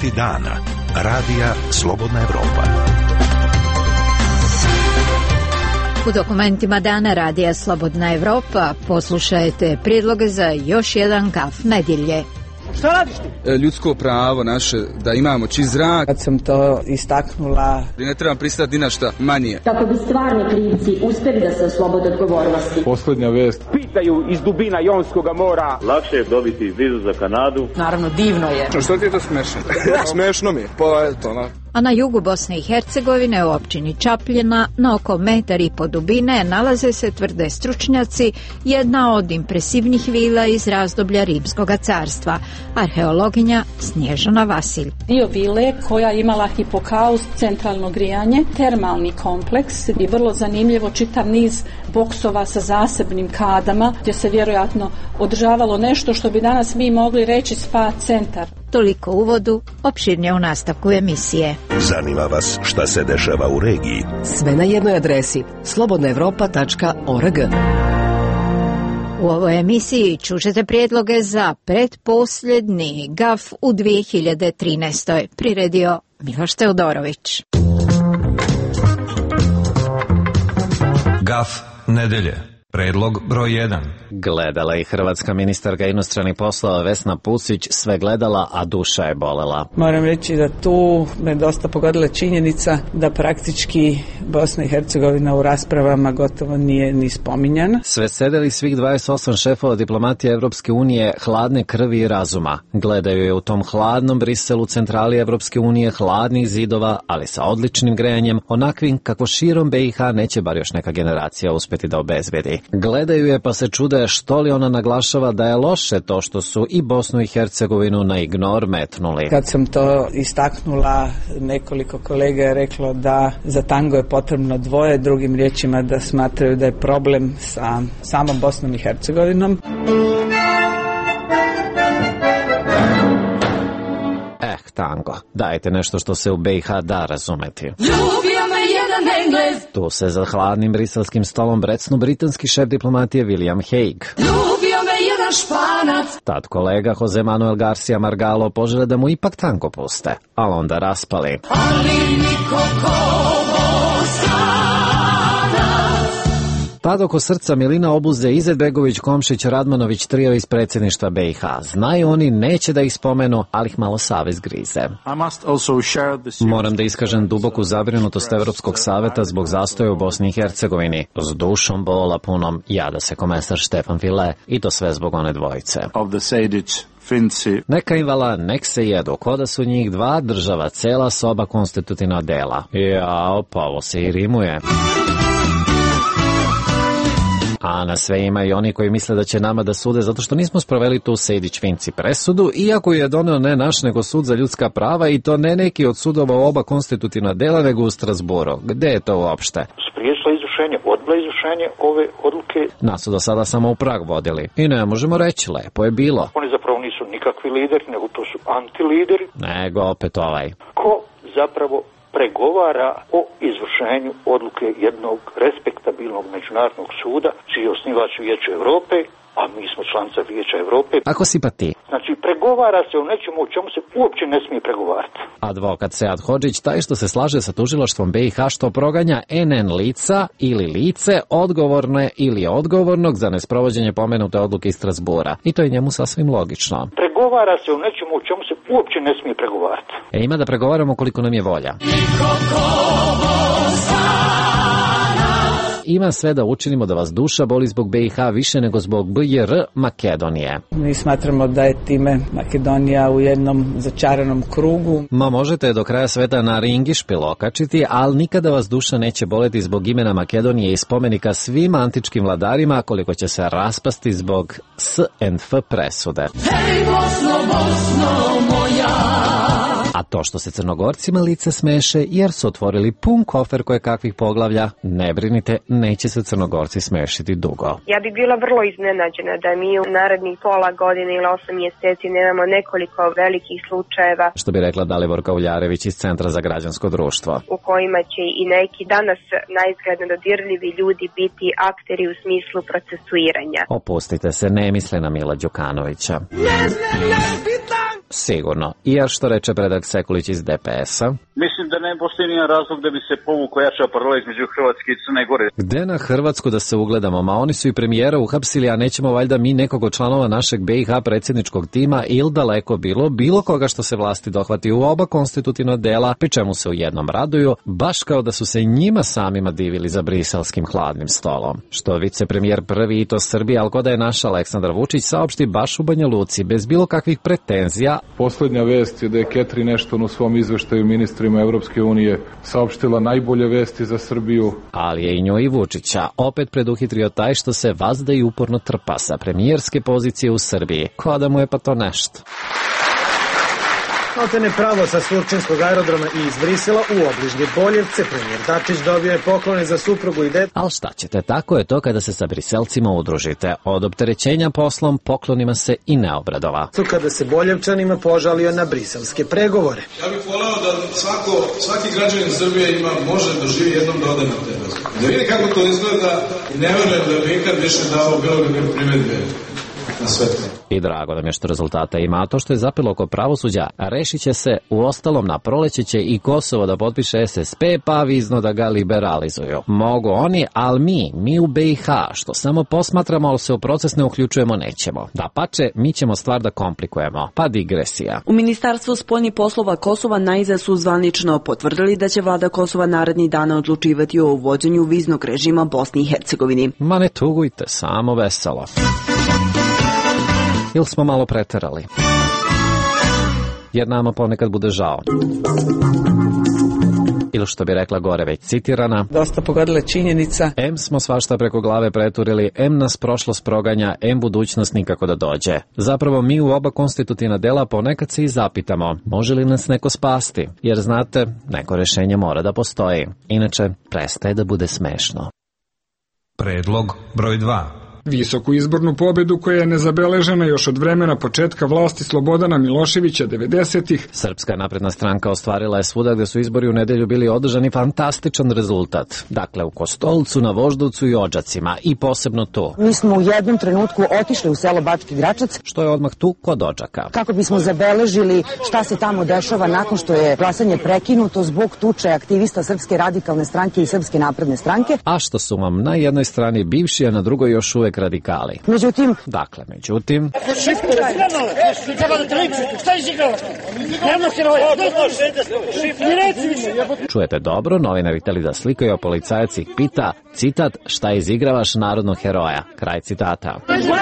Dokumenti dana. Radija Slobodna Evropa. U dokumentima dana Radija Slobodna Evropa poslušajte prijedloge za još jedan gaf nedjelje. Šta radiš ti? Ljudsko pravo naše da imamo čist zrak. Kad sam to istaknula, ne trebam pristati ni na šta manje. Kako bi stvarni krivci uspjeli da se oslobode odgovornosti. Posljednja vest. Pitaju iz dubina Jonskog mora. Lakše je dobiti vizu za Kanadu. Naravno, divno je. Što ti je to smešno? Smešno mi je. Pa eto, na. A na jugu Bosne i Hercegovine u općini Čapljina na oko metar i po dubine nalaze se, tvrde stručnjaci, jedna od impresivnih vila iz razdoblja Rimskog carstva, arheologinja Snježana Vasilj. Dio vile koja je imala hipokaust, centralno grijanje, termalni kompleks i vrlo zanimljivo čitav niz boksova sa zasebnim kadama gdje se vjerojatno održavalo nešto što bi danas mi mogli reći spa centar. Toliko uvodu, opširnije u nastavku emisije. Zanima vas šta se dešava u regiji? Sve na jednoj adresi slobodna evropa tačka org. U ovoj emisiji čućete prijedloge za pretposljednji gaf u dvije hiljade trinaestoj. Priredio Miloš Teodorović. Gaf nedelje. Predlog broj jedan. Gledala i hrvatska ministarka inostranih poslova Vesna Pusić, sve gledala, a duša je bolela. Moram reći da tu me dosta pogodila činjenica da praktički Bosna i Hercegovina u raspravama gotovo nije ni spominjana. Sve sedeli svih dvadeset osam šefova diplomatije Evropske unije hladne krvi i razuma. Gledaju je u tom hladnom Briselu, centrali Evropske unije, hladnih zidova, ali sa odličnim grejanjem, onakvim kako širom B i H neće bar još neka generacija uspjeti da obezbedi. Gledaju je pa se čude što li ona naglašava da je loše to što su i Bosnu i Hercegovinu na ignor metnuli. Kad sam to istaknula, nekoliko kolega je reklo da za tango je potrebno dvoje, drugim riječima da smatraju da je problem sa samom Bosnom i Hercegovinom. Eh, tango, dajte nešto što se u B i H da razumeti. Ljubio me jedan Englez. Tu se za hladnim briselskim stolom brecnu britanski šef diplomatije William Hague. Ljubio me jedan Španac. Tad kolega Jose Manuel Garcia Margallo požele da mu ipak tango puste, ali onda raspali. Ali niko ko Tad oko srca Milina obuze Izetbegović, Komšić, Radmanović, trio iz predsjedništva B i H. Znaju oni, neće da ih spomenu, ali ih malo savez grize. Moram da iskažem duboku zabrinutost Evropskog saveta zbog zastoja u Bosni i Hercegovini. S dušom bola punom jada se komesar Štefan File i to sve zbog one dvojice. Neka im vala, nek se jedu, ko da su njih dva država, cela soba konstitutivna dela. Jao, pa ovo se i rimuje. A na sve ima i oni koji misle da će nama da sude zato što nismo sproveli tu Sejdić-Finci presudu, iako je doneo ne naš nego sud za ljudska prava i to ne neki od sudova oba konstitutivna dela nego u Strasburu. Gde je to uopšte? Spriječila izvršenje, odbila izvršenje ove odluke. Nas su do sada samo u Prag vodili. I ne možemo reći, lepo je bilo. Oni zapravo nisu nikakvi lideri, nego to su antilideri. Nego opet ovaj. Ko zapravo pregovara o izvršenju odluke jednog respektabilnog međunarodnog suda, čiji je osnivač Vijeća Evrope, a mi smo članica Vijeća Evrope. Ako si pa ti. Znači, pregovara se o nečemu o čemu se uopće ne smije pregovarati. Advokat Sead Hodžić, taj što se slaže sa tužilaštvom B i H što proganja N N lica ili lice odgovorne ili odgovornog za nesprovođenje pomenute odluke iz Strasbura. I to je njemu sasvim logično. Pregovara se o nečemu o čemu se uopće ne smije pregovarati. E ima da pregovaramo koliko nam je volja. Ima sve da učinimo da vas duša boli zbog B i H više nego zbog B J R Makedonije. Mi smatramo da je time Makedonija u jednom začaranom krugu. Ma možete do kraja sveta na ringišpil okačiti, ali nikada vas duša neće boleti zbog imena Makedonije i spomenika svim antičkim vladarima koliko će se raspasti zbog S and F presude. Hej Bosno, Bosno moja. A to što se Crnogorcima lice smeše jer su otvorili pun kofer koje kakvih poglavlja, ne brinite, neće se Crnogorci smešiti dugo. Ja bih bila vrlo iznenađena da mi u narednih pola godine ili osam mjeseci nemamo nekoliko velikih slučajeva. Što bi rekla Daliborka Uljarević iz Centra za građansko društvo. U kojima će i neki danas naizgledno dodirljivi ljudi biti akteri u smislu procesuiranja. Opustite se, ne misle na Mila Đukanovića. sigurno. I jer što reče Predrag Sekulić iz D P S-a? Mislim da ne postoji nijedan razlog da bi se povukla jača paralela između Hrvatske i Crne Gore. Gde na Hrvatsku da se ugledamo? Ma oni su i premijera uhapsili, a nećemo valjda mi nekog od članova našeg B i H predsjedničkog tima ili daleko bilo, bilo koga što se vlasti dohvati u oba konstitutivna dela, pri čemu se u jednom raduju, baš kao da su se njima samima divili za briselskim hladnim stolom. Što vicepremijer prvi i to Srbije, ali da je naš Aleksandar Vučić saopšti baš u Banja Luci, bez bilo kakvih pretenzija. Poslednja vest je da je Catherine Ashton u svom izveštaju ministrima Evropske unije saopštila najbolje vesti za Srbiju. Ali je i njoj i Vučića opet preduhitrio taj što se vazda i uporno trpa sa premijerske pozicije u Srbiji. Ko da mu je pa to nešto. Maltene pravo sa Surčinskog aerodroma i iz Brisela u obližnje Boljevce. Premijer Dačić dobio je poklone za suprugu i dete. Ali šta ćete, tako je to kada se sa Briselcima udružite. Od opterećenja poslom poklonima se i ne obradova. Kada se Boljevčanima požalio na briselske pregovore. Ja bih voleo da svako, svaki građanin Srbije ima, može da živi jednom da ode na te razgovore. Da vidi kako to izgleda i ne verujem da bi ikad više dao bilo kakve primedbe na sve to. I drago nam je što rezultata ima, a to što je zapelo oko pravosuđa, rešit će se, u ostalom na proleće će i Kosovo da potpiše S S P, pa vizno da ga liberalizuju. Mogu oni, ali mi, mi u B i H, što samo posmatramo, ali se u proces ne uključujemo, nećemo. Da pače, mi ćemo stvar da komplikujemo. Pa digresija. U Ministarstvu spoljnih poslova Kosova najzad su zvanično potvrdili da će vlada Kosova narednih dana odlučivati o uvođenju viznog režima Bosni i Hercegovini. Ma ne tugujte, samo veselo. Ili smo malo preterali? Jer nama ponekad bude žao. Ili što bi rekla gore već citirana. Dosta pogodila činjenica. Em smo svašta preko glave preturili, em nas prošlost proganja, em budućnost nikako da dođe. Zapravo mi u oba konstitutivna dela ponekad se i zapitamo, može li nas neko spasti? Jer znate, neko rešenje mora da postoji. Inače, prestaje da bude smešno. Predlog broj dva. Visoku izbornu pobedu koja je nezabeležena još od vremena početka vlasti Slobodana Miloševića devedesetih. Srpska napredna stranka ostvarila je svuda gde su izbori u nedelju bili održani fantastičan rezultat. Dakle, u Kostolcu, na Voždovcu i Odžacima i posebno tu. Mi smo u jednom trenutku otišli u selo Bački Gračac. Što je odmah tu kod Odžaka. Kako bismo zabeležili šta se tamo dešava nakon što je glasanje prekinuto zbog tuče aktivista Srpske radikalne stranke i Srpske napredne stranke. A što su vam na jednoj strani bivši, a na drugoj još uvek radikali. Međutim, dakle, međutim, čujete dobro, novinari hteli da slikaju, a policajac ih pita, citat, šta izigravaš narodnog heroja, kraj citata.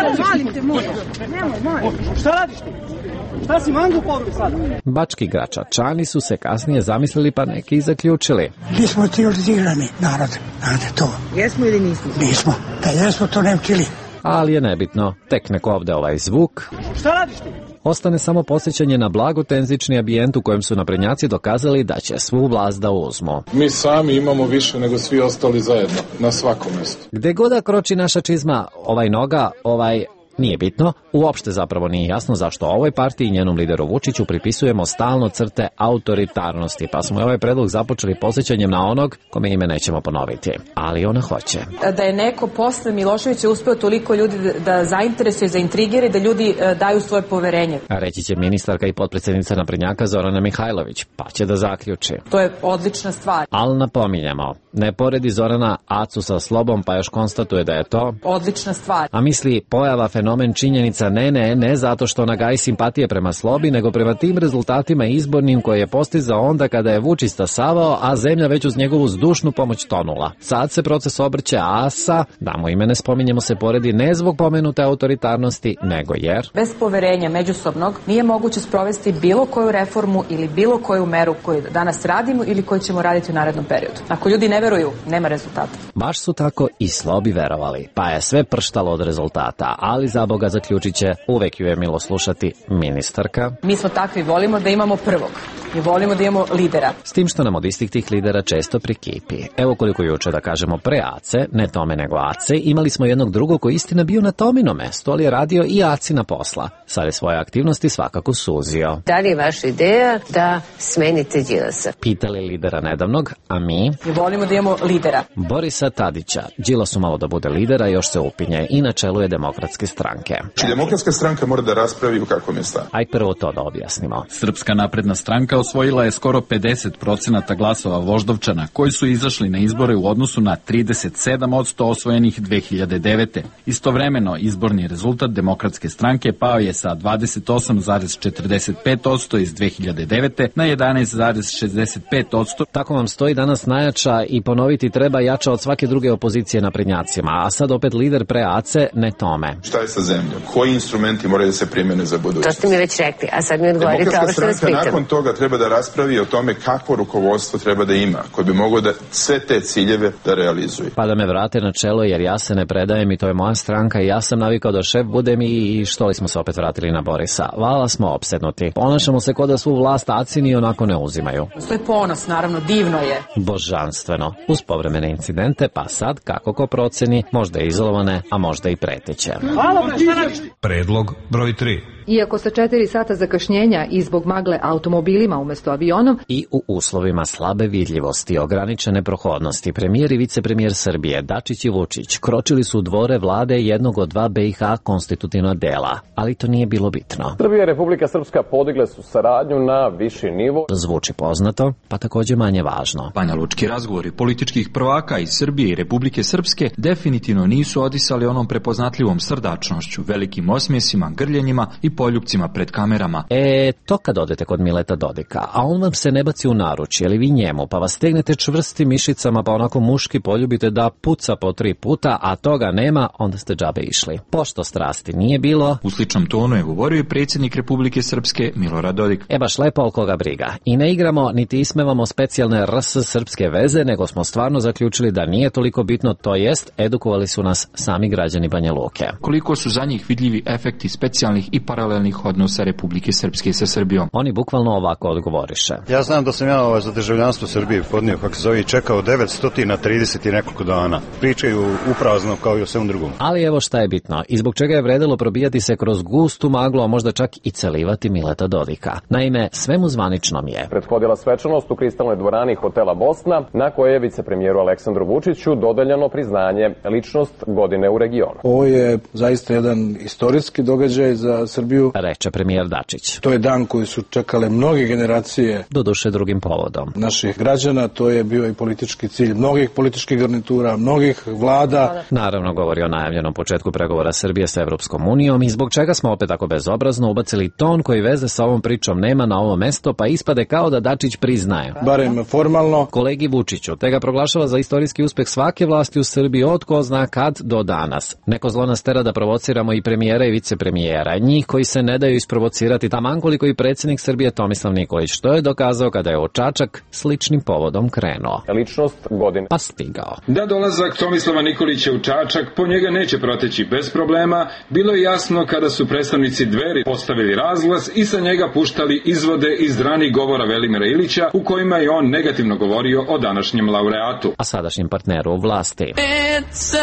Šta radiš ti? Šta si mangu povru sada? Bački Gračačani su se kasnije zamislili, pa neki i zaključili. Mi smo terorizirani narod, znate to. Jesmo ili nismo? Nismo, da jesmo to ne učili. Ali je nebitno, tek nek ovde ovaj zvuk. Šta radiš ti? Ostane samo posjećanje na blagotenzični ambijent u kojem su naprednjaci dokazali da će svu vlast da uzmu. Mi sami imamo više nego svi ostali zajedno, na svakom mjestu. Gde god da kroči naša čizma, ovaj noga, ovaj... Nije bitno, uopšte zapravo nije jasno zašto ovoj partiji i njenom lideru Vučiću pripisujemo stalno crte autoritarnosti, pa smo ovaj predlog započeli posjećanjem na onog kome ime nećemo ponoviti. Ali ona hoće. Da je neko posle Miloševića uspeo toliko ljudi da zainteresuje, zaintrigire, da ljudi daju svoje poverenje. A reći će ministarka i potpredsjednica naprednjaka Zorana Mihajlović, pa će da zaključi. To je odlična stvar. Ali napominjamo, ne poredi Zorana Acu sa Slobom, pa još konstatuje da je to odlična stvar. A misli pojava fenomen činjenica ne, ne, ne zato što ona gaji simpatije prema Slobi, nego prema tim rezultatima izbornim koje je postizao onda kada je Vučić stasavao, a zemlja već uz njegovu zdušnu pomoć tonula. Sad se proces obrće, a sa, da mu ime ne spominjemo, se poredi ne zbog pomenute autoritarnosti, nego jer bez poverenja međusobnog nije moguće sprovesti bilo koju reformu ili bilo koju meru koju danas radimo ili koju ćemo raditi u narednom periodu. Ako ljudi ne veruju, nema rezultata. Baš su tako i Slobi verovali, pa je sve prštalo od rezultata, ali za Boga zaključit će, uvek ju je milo slušati, ministarka. Mi smo takvi, volimo da imamo prvog. Mi volimo da imamo lidera. S tim što nam od istih tih lidera često prikipi. Evo koliko juče, da kažemo, pre Ace, ne Tome nego Ace, imali smo jednog drugog koji istina bio na Tomino mestu, ali je radio i Acina posla. Sad je svoje aktivnosti svakako suzio. Da li je vaša ideja da smenite Đilasa? Pitali lidera nedavnog, a mi? Mi volimo da imamo lidera. Borisa Tadića. Đilasu malo da bude lidera, još se upinje i na čelu je Demokratske stranke. stranke. Demokratska stranka mora da raspravi u kakvom je stanju. Aj prvo to da objasnimo. Srpska napredna stranka osvojila je skoro pedeset procenata glasova Voždovčana, koji su izašli na izbore u odnosu na trideset sedam posto osvojenih dve hiljade devete. Istovremeno, izborni rezultat Demokratske stranke pao je sa dvadeset osam zarez četrdeset pet posto iz dve hiljade devete na jedanaest zarez šezdeset pet posto. Tako vam stoji danas najjača i ponoviti treba jača od svake druge opozicije naprednjacima, a sad opet lider pre A C ne tome. Šta je sa zemljom? Koji instrumenti moraju da se primjene za budućnost? To ste mi već rekli, a sad mi odgovorite ovo što vas pitam. Nakon toga treba da raspravi o tome kakvo rukovodstvo treba da ima, koje bi moglo da sve te ciljeve da realizuje. Pa da me vrate na čelo, jer ja se ne predajem i to je moja stranka i ja sam navikao da šef budem i što li smo se opet vratili na Borisa. Vala smo opsednuti. Ponašamo se kao da svu vlast acini onako ne uzimaju. To je ponos, naravno, divno je. Božanstveno. Uz povremene incidente, pa sad, kako ko proceni, možda i izolovane, a možda i preteće. Predlog broj tri. Iako sa četiri sata zakašnjenja i zbog magle automobilima umesto avionom i u uslovima slabe vidljivosti, ograničene prohodnosti, premijer i vicepremijer Srbije Dačić i Vučić kročili su u dvore vlade jednog od dva B i H konstitutivna dela, ali to nije bilo bitno. Srbija i Republika Srpska podigle su saradnju na viši nivo. Zvuči poznato, pa takođe manje važno. Banja Lučki razgovori političkih prvaka iz Srbije i Republike Srpske definitivno nisu odisali onom prepoznatljivom srdačnošću, velikim osmjesima, grljenjima i poljupcima pred kamerama. E, to kad odete kod Mileta Dodika, a on vam se ne baci u naručje, ali vi njemu, pa vas stegnete čvrstim mišicama, pa onako muški poljubite da puca po tri puta, a toga nema, onda ste džabe išli. Pošto strasti nije bilo... U sličnom tonu je govorio i predsjednik Republike Srpske Milorad Dodik. E baš lepo, ali koga briga. I ne igramo, niti ismevamo specijalne R S srpske veze, nego smo stvarno zaključili da nije toliko bitno, to jest, edukovali su nas sami građani Banja Luke. Koliko su za njih vidljivi efekti specijalnih i paralelnih odnosa Republike Srpske sa Srbijom? Oni bukvalno ovako odgovoriše. Ja znam da sam ja ovaj, za državljanstvo Srbije podnio, kako se zove, i čekao devetsto trideset i nekoliko dana. Pričaju uprazno kao i o svem drugom. Ali evo šta je bitno i zbog čega je vredelo probijati se kroz gustu maglu, a možda čak i celivati Mileta Dodika. Naime, svemu zvaničnom je prethodila svečanost u kristalnoj dvorani hotela Bosna, na kojoj je vicepremijeru Aleksandru Vučiću dodeljeno priznanje ličnost godine u regionu. Ovo je zaista jedan istorijski događaj za Srbiju, reče premijer Dačić. To je dan koji su čekale mnoge generacije, doduše drugim povodom, naših građana, to je bio i politički cilj mnogih političkih garnitura, mnogih vlada. Naravno govori o najavljenom početku pregovora Srbije sa Evropskom unijom i zbog čega smo opet tako bezobrazno ubacili ton koji veze sa ovom pričom nema na ovo mesto, pa ispade kao da Dačić priznaje, barem formalno, kolegi Vučiću, te ga proglašava za istorijski uspeh svake vlasti u Srbiji od ko zna kad do danas. Neko zlo nas tera da provociramo i premijera i vicepremijera, njih koji se ne daju isprovocirati taman koliko i predsjednik Srbije Tomislav Nikolić, što je dokazao kada je u Čačak sličnim povodom krenuo. Ličnost godine. Pa stigao. Da dolazak Tomislava Nikolića u Čačak po njega neće proteći bez problema, bilo je jasno kada su predstavnici Dveri postavili razglas i sa njega puštali izvode iz ranih govora Velimira Ilića u kojima je on negativno govorio o današnjem laureatu. A sadašnjem partneru u vlasti. It's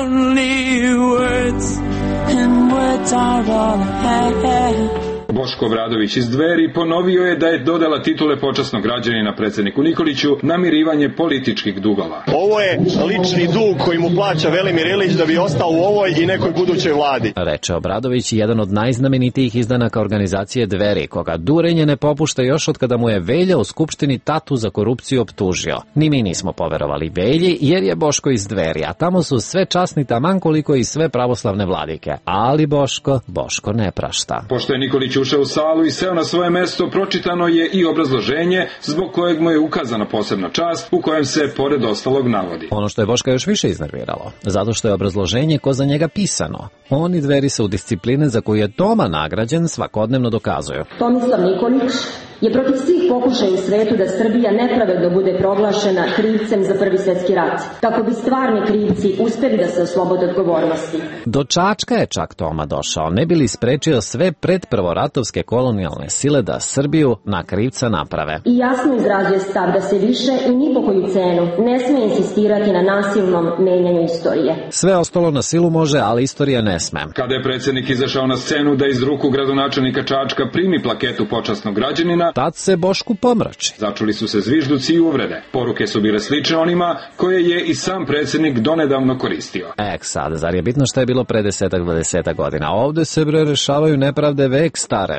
only words and words are all I have. Boško Obradović iz Dveri ponovio je da je dodala titule počasnog građanina predsjedniku Nikoliću namirivanje političkih dugova. Ovo je lični dug koji mu plaća Velimir Ilić da bi ostao u ovoj i nekoj budućoj vladi, reče Obradović, jedan od najznamenitijih izdanaka organizacije Dveri, koga durenje ne popušta još od kada mu je Velja u Skupštini tatu za korupciju optužio. Ni mi nismo poverovali Velji jer je Boško iz Dveri, a tamo su sve časni taman koliko i sve pravoslavne vladike. Ali Boško, Boško ne prašta. Pošto je Nikolić ušao u salu i seo na svoje mesto, pročitano je i obrazloženje zbog kojeg mu je ukazana posebna čast, u kojem se pored ostalog navodi. Ono što je Boška još više iznerviralo, zato što je obrazloženje ko za njega pisano. Oni Dveri se u discipline za koju je Toma nagrađen svakodnevno dokazuju. Tomislav Nikolić je protiv svih pokušaja u svetu da Srbija nepravedno bude proglašena krivcem za Prvi svjetski rat, kako bi stvarni krivci uspeli da se oslobode odgovornosti. Do Čačka je čak Toma došao, ne bi li sprečio sve predprvoratovske kolonijalne sile da Srbiju na krivca naprave. I jasno izrazio stav da se više i ni po koju cenu ne smije insistirati na nasilnom menjanju istorije. Sve ostalo na silu može, ali istorija ne sme. Kada je predsjednik izašao na scenu da iz ruku gradonačelnika Čačka primi plaketu počasnog građanina, tad se Bošku pomrači. Začuli su se zvižduci i uvrede. Poruke su bile slične onima koje je i sam predsjednik donedavno koristio. Ek sad, zar je bitno šta je bilo pre desetak, dvadesetak godina? Ovde se bre rešavaju nepravde vek stare.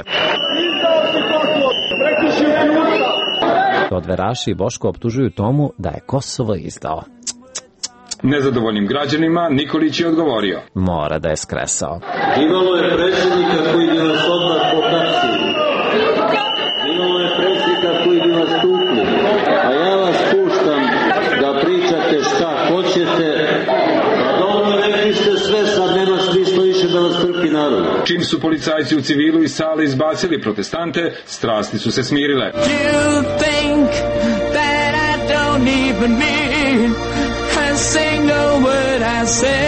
Odveraši i Boško optužuju Tomu da je Kosovo izdao. Nezadovoljnim građanima Nikolić je odgovorio. Mora da je skresao. Imalo je predsjednika koji bi nas odmah pohapsili. Imalo je predsjednika koji bi vas tukli. A ja vas puštam da pričate šta hoćete. A dobro, rekli ste sve, sad nema smisla više da vas trpi narod. Čim su policajci u civilu iz sale izbacili protestante, strasti su se smirile. You think that I don't even mean a single word I say.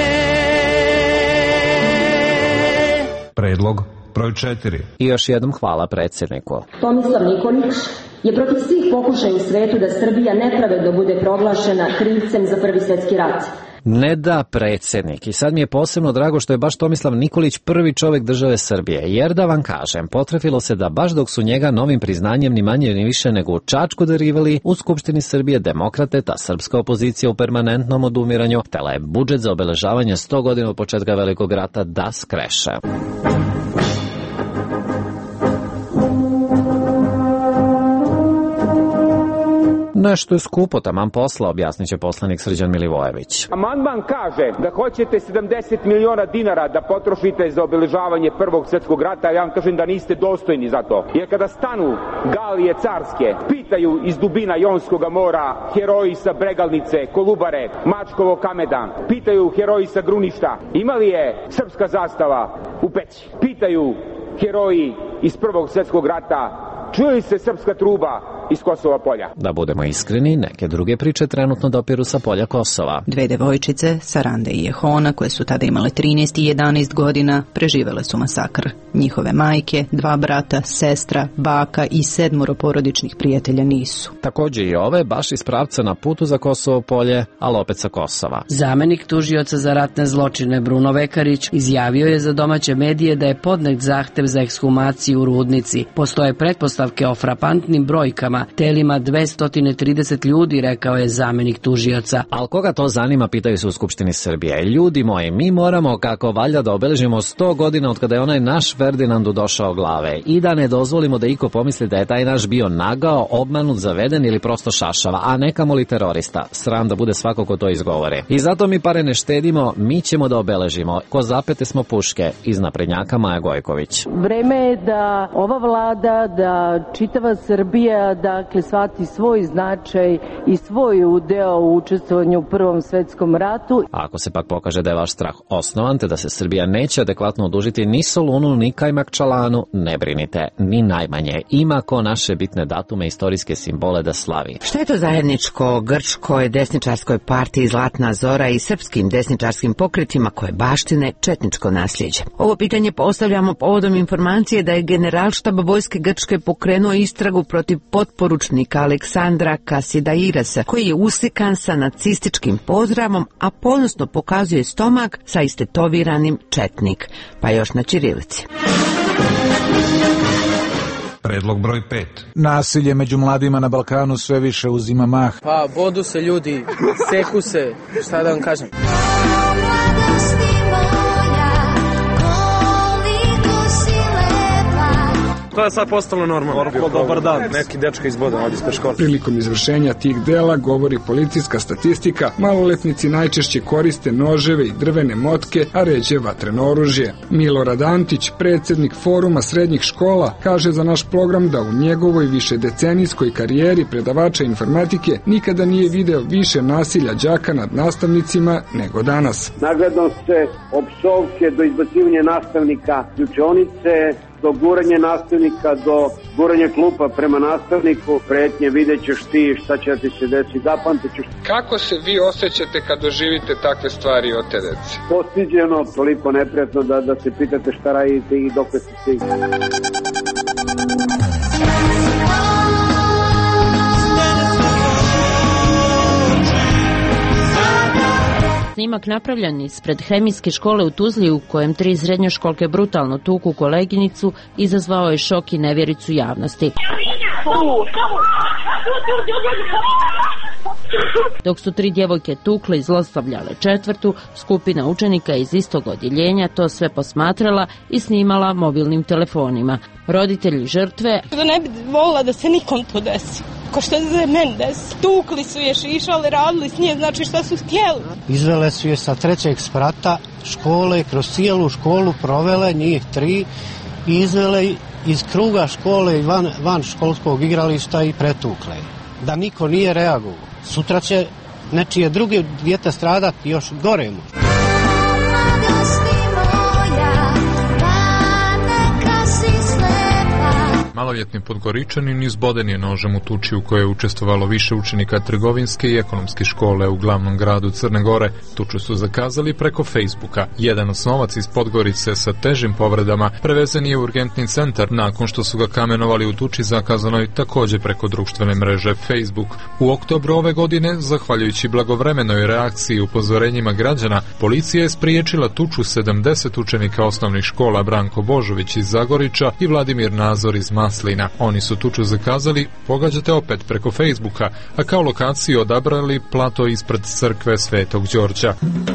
Predlog broj četiri. I još jednom hvala predsjedniku. Tomislav Nikolić je protiv svih pokušaja u svetu da Srbija nepravedno bude proglašena krivcem za Prvi svjetski rat. Ne da predsjednik. I sad mi je posebno drago što je baš Tomislav Nikolić prvi čovjek države Srbije. Jer da vam kažem, potrefilo se da baš dok su njega novim priznanjem ni manje ni više nego u Čačku derivali, u Skupštini Srbije demokrate, ta srpska opozicija u permanentnom odumiranju, htela je budžet za obeležavanje sto godina od početka Velikog rata da skreše. Nešto je skupo, taman posla, objasnit će poslanik Srđan Milivojević. Amandman kaže da hoćete sedamdeset miliona dinara da potrošite za obeležavanje Prvog svjetskog rata, ja vam kažem da niste dostojni za to. Jer kada stanu galije carske, pitaju iz dubina Jonskog mora heroji sa Bregalnice, Kolubare, Mačkovog kameda, pitaju heroji sa Gruništa, ima li je srpska zastava u Peći? Pitaju heroji iz Prvog svjetskog rata, čuje li se srpska truba iz Kosova polja? Da budemo iskreni, neke druge priče trenutno dopiru sa polja Kosova. Dve devojčice, Sarande i Jehona, koje su tada imale trinaest i jedanaest godina, preživele su masakr. Njihove majke, dva brata, sestra, baka i sedmoro porodičnih prijatelja nisu. Takođe i ove, baš iz pravca na putu za Kosovo polje, ali opet sa Kosova. Zamenik tužioca za ratne zločine Bruno Vekarić izjavio je za domaće medije da je podnet zahtev za ekshumaciju u Rudnici. Postoje pretpostavke o frapantnim brojkama, telima dvesta trideset ljudi, rekao je zamenik tužioca. Al koga to zanima, pitaju se u Skupštini Srbije. Ljudi moji, mi moramo kako valja da obeležimo sto godina od kada je onaj naš Ferdinandu došao glave i da ne dozvolimo da iko pomisli da je taj naš bio nagao, obmanut, zaveden ili prosto šašava, a nekamo li terorista. Sram da bude svako ko to izgovore. I zato mi pare ne štedimo, mi ćemo da obeležimo. Ko zapete smo puške, iz naprednjaka Maja Gojković. Vreme je da ova vlada, da čitava Srbija, dakle, shvati svoj značaj i svoj udeo u učestvovanju u Prvom svetskom ratu. Ako se pak pokaže da je vaš strah osnovan, te da se Srbija neće adekvatno odužiti ni Solunu, ni Kajmakčalanu, ne brinite, ni najmanje. Ima ko naše bitne datume, istorijske simbole da slavi. Šta je to zajedničko grčkoj desničarskoj partiji Zlatna Zora i srpskim desničarskim pokretima koje baštine četničko nasljeđe? Ovo pitanje postavljamo povodom informacije da je generalštab vojske Grčke pokrenuo istragu protiv potporučnika Aleksandra Kasidairasa, koji je uslikan sa nacističkim pozdravom, a ponosno pokazuje stomak sa istetoviranim četnik, pa još na ćirilici. Predlog broj pet. Nasilje među mladima na Balkanu sve više uzima mah. Pa, bodu se ljudi, seku se, šta da vam kažem. To je sad postalo normalno. Orko, dobar dan. Neki dečka izbodan ovdje ispred škole. Prilikom izvršenja tih dela, govori policijska statistika, maloletnici najčešće koriste noževe i drvene motke, a ređe vatreno oružje. Milorad Antić, predsjednik foruma srednjih škola, kaže za naš program da u njegovoj višedecenijskoj karijeri predavača informatike nikada nije video više nasilja đaka nad nastavnicima nego danas. Nagledno se opsovke do izbacivanja nastavnika iz učionice, do guranja nastavnika, do guranja klupa prema nastavniku, pretnje, vidjet ćeš ti šta će ti se desiti, zapamtit ćeš. Kako se vi osjećate kad doživite takve stvari od te dece? Postiđeno, toliko neprijatno da, da se pitate šta radite i dok ste stigli. Snimak napravljen ispred hemijske škole u Tuzli u kojem tri srednjoškolke brutalno tuku koleginicu izazvao je šok i nevjericu javnosti. Dok su tri djevojke tukle i zlostavljale četvrtu, skupina učenika iz istog odjeljenja to sve posmatrala i snimala mobilnim telefonima. Roditelji žrtve... Da ne bi volila da se nikom to desi. Ko što se meni desi. Tukli su je, šišali, radili s nje, znači šta su htjeli. Izvele su je sa trećeg sprata škole, kroz cijelu školu provele, njih tri, i izvele iz kruga škole i van, van školskog igrališta i pretukle. Da niko nije reagovao. Sutra će nečije druge dijete stradati još gore mu. Maloljetni Podgoričanin izboden je nožem u tuči u kojoj je učestvovalo više učenika trgovinske i ekonomske škole u glavnom gradu Crne Gore. Tuču su zakazali preko Facebooka. Jedan osnovac iz Podgorice sa težim povredama prevezen je u urgentni centar nakon što su ga kamenovali u tuči zakazanoj također preko društvene mreže Facebook. U oktobru ove godine, zahvaljujući blagovremenoj reakciji i upozorenjima građana, policija je spriječila tuču sedamdeset učenika osnovnih škola Branko Božović iz Zagorića i Vladimir Nazor iz Maslina. Oni su tuču zakazali, pogađate opet preko Facebooka, a kao lokaciju odabrali plato ispred crkve Svetog Đorđa.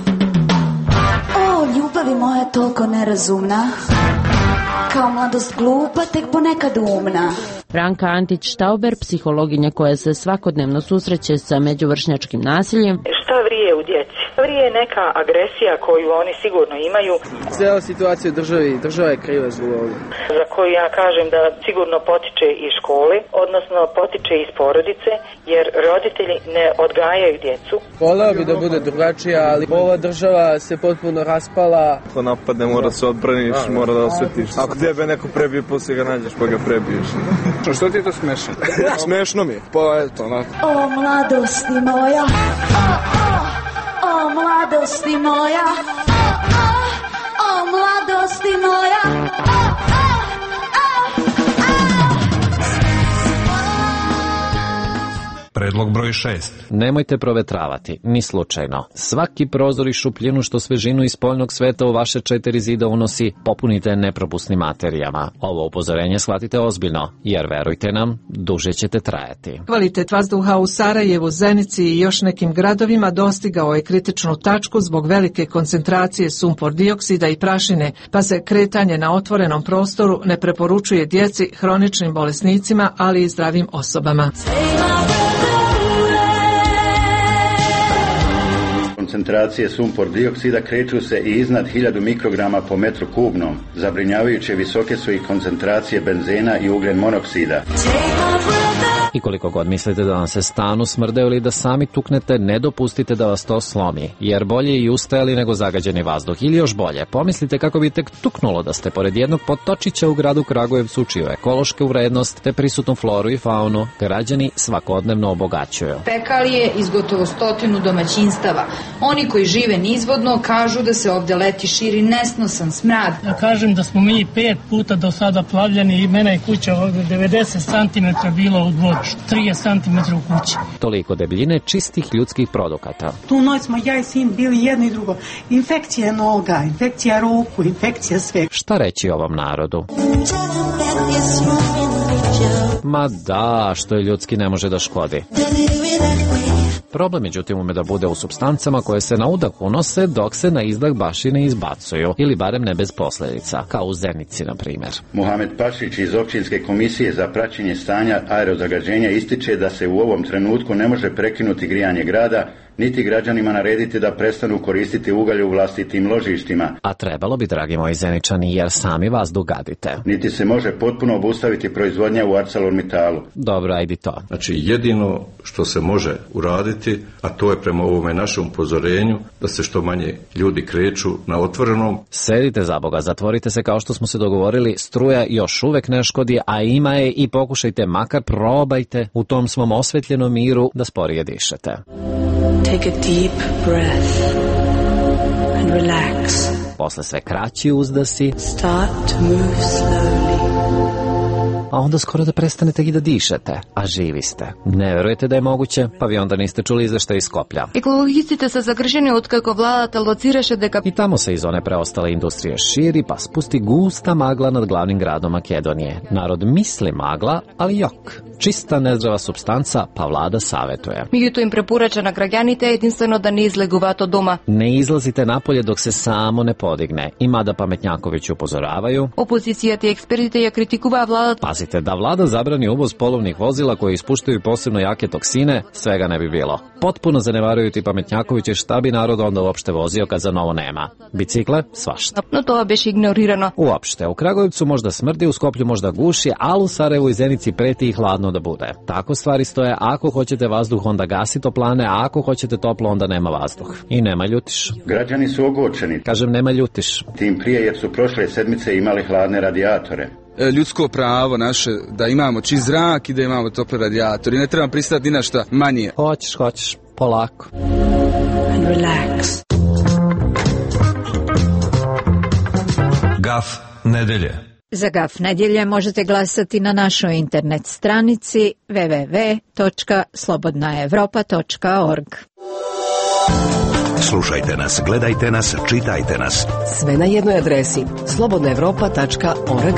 O, ljubavi moja toliko nerazumna, kao mladost glupa, tek ponekad umna. Branka Antić-Štauber, psihologinja koja se svakodnevno susreće sa međuvršnjačkim nasiljem. Šta vrije u djeci? Vrije neka agresija koju oni sigurno imaju. Cijela situacija u državi, država je kriva zbog ovoga. Za koju ja kažem da sigurno potiče iz škole, odnosno potiče iz porodice, jer roditelji ne odgajaju djecu. Voleo bi da bude drugačija, ali ova država se potpuno raspala. Ako napadne, mora se odbraniš, mora da osvetiš. Ako tebe neko prebije, poslije ga nađeš pa ga prebiješ. Što ti je to smešno? Smešno mi je, pa eto, onako. O, mladosti moja, o, o, o mladosti moja, o, o, o mladosti moja, o, o, o, o. Predlog broj šest. Nemojte provetravati, ni slučajno. Svaki prozor i šupljinu što svežinu iz spoljnog sveta u vaše četiri zida unosi, popunite nepropusnim materijama. Ovo upozorenje shvatite ozbiljno, jer verujte nam, duže ćete trajati. Kvalitet vazduha u Sarajevu, Zenici i još nekim gradovima dostigao je kritičnu tačku zbog velike koncentracije sumpor dioksida i prašine, pa se kretanje na otvorenom prostoru ne preporučuje djeci, hroničnim bolesnicima, ali i zdravim osobama. Koncentracije sumpor dioksida kreću se i iznad hiljadu mikrograma po metru kubnom. Zabrinjavajuće visoke su i koncentracije benzena i ugljen monoksida. I koliko god mislite da vam se stanu smrdeo ili da sami tuknete, ne dopustite da vas to slomi, jer bolje i ustajali nego zagađeni vazduh. Ili još bolje, pomislite kako bi tek tuknulo da ste pored jednog potočića u gradu Kragujevcu, čiju ekološku vrednost te prisutnu floru i faunu građani svakodnevno obogaćuju. Pekalije iz gotovo stotinu domaćinstava. Oni koji žive nizvodno kažu da se ovde leti širi nesnosan smrad. Ja kažem da smo mi pet puta do sada plavljeni i mene je kuća ovdje devedeset santimetara bilo u dvorištu. trideset santimetara u kući. Toliko debljine čistih ljudskih produkata. Tu noć smo ja i sin bili jedno i drugo. Infekcija noga, infekcija ruku, infekcija sve. Šta reći ovom narodu? Ma da, što je ljudski ne može da škodi. Problem, međutim, ume da bude u supstancama koje se na udah unose dok se na izdah baš i ne izbacuju, ili barem ne bez posljedica, kao u Zenici, na primjer. Muhamed Pašić iz Općinske komisije za praćenje stanja aerozagađenja ističe da se u ovom trenutku ne može prekinuti grijanje grada, niti građanima narediti da prestanu koristiti ugalj u vlastitim ložištima. A trebalo bi, dragi moji Zeničani, jer sami vas dogadite. Niti se može potpuno obustaviti proizvodnja u ArcelorMittalu. Dobro, ajde to. Znači, jedino što se može uraditi, a to je prema ovome našem upozorenju, da se što manje ljudi kreću na otvorenom. Sedite za Boga, zatvorite se kao što smo se dogovorili, struja još uvek ne škodi, a ima je i pokušajte, makar probajte u tom svom osvetljenom miru da sporije dišete. Take a deep breath and relax. Posle sve kraći uzdasi. Start to move slowly. a onda skoro da prestanete i da dišete, a živi ste. Ne verujete da je moguće, pa vi onda niste čuli izveštaj iz Skoplja. Екологистите се загрижени откако владата лоцираше дека I tamo se iz one preostale industrije širi, pa spusti gusta magla nad glavnim gradom Makedonije. Narod misli magla, ali jok. Čista nezdrava supstanca, pa vlada savetuje. меѓутоа им препорача на граѓаните единствено да не излегуваат од дома. Ne izlazite napolje dok se samo ne podigne. I mada pametnjakovići upozoravaju, Опозицијата и експертите ја критикуваа владата. Pazite, da vlada zabrani uvoz polovnih vozila koji ispuštaju posebno jake toksine, svega ne bi bilo. Potpuno zanevaruju ti pametnjakovići šta bi narod onda uopšte vozio kad za novo nema. Bicikle, svašta. Но тоа беше игнорирано. Uopšte, u Kragujevcu možda smrdi, u Skoplju možda guši, ali u Sarajevu i Zenici preti i hladno da bude. Tako stvari stoje, ako hoćete vazduh onda gasi toplane, a ako hoćete toplo onda nema vazduh. I nema ljutiš. Građani su ogorčeni. Kažem, nema ljutiš. Tim prije jer su prošle sedmice imali hladne radijatore. Ljudsko pravo naše da imamo čist zrak i da imamo tople radijatore. I ne trebam pristati ni na šta manje. Hoćeš, hoćeš. Polako. And relax. Gaf nedelje. Za Gaf nedjelje možete glasati na našoj internet stranici w w w tačka slobodna evropa tačka org. Slušajte nas, gledajte nas, čitajte nas. Sve na jednoj adresi slobodna evropa tačka org.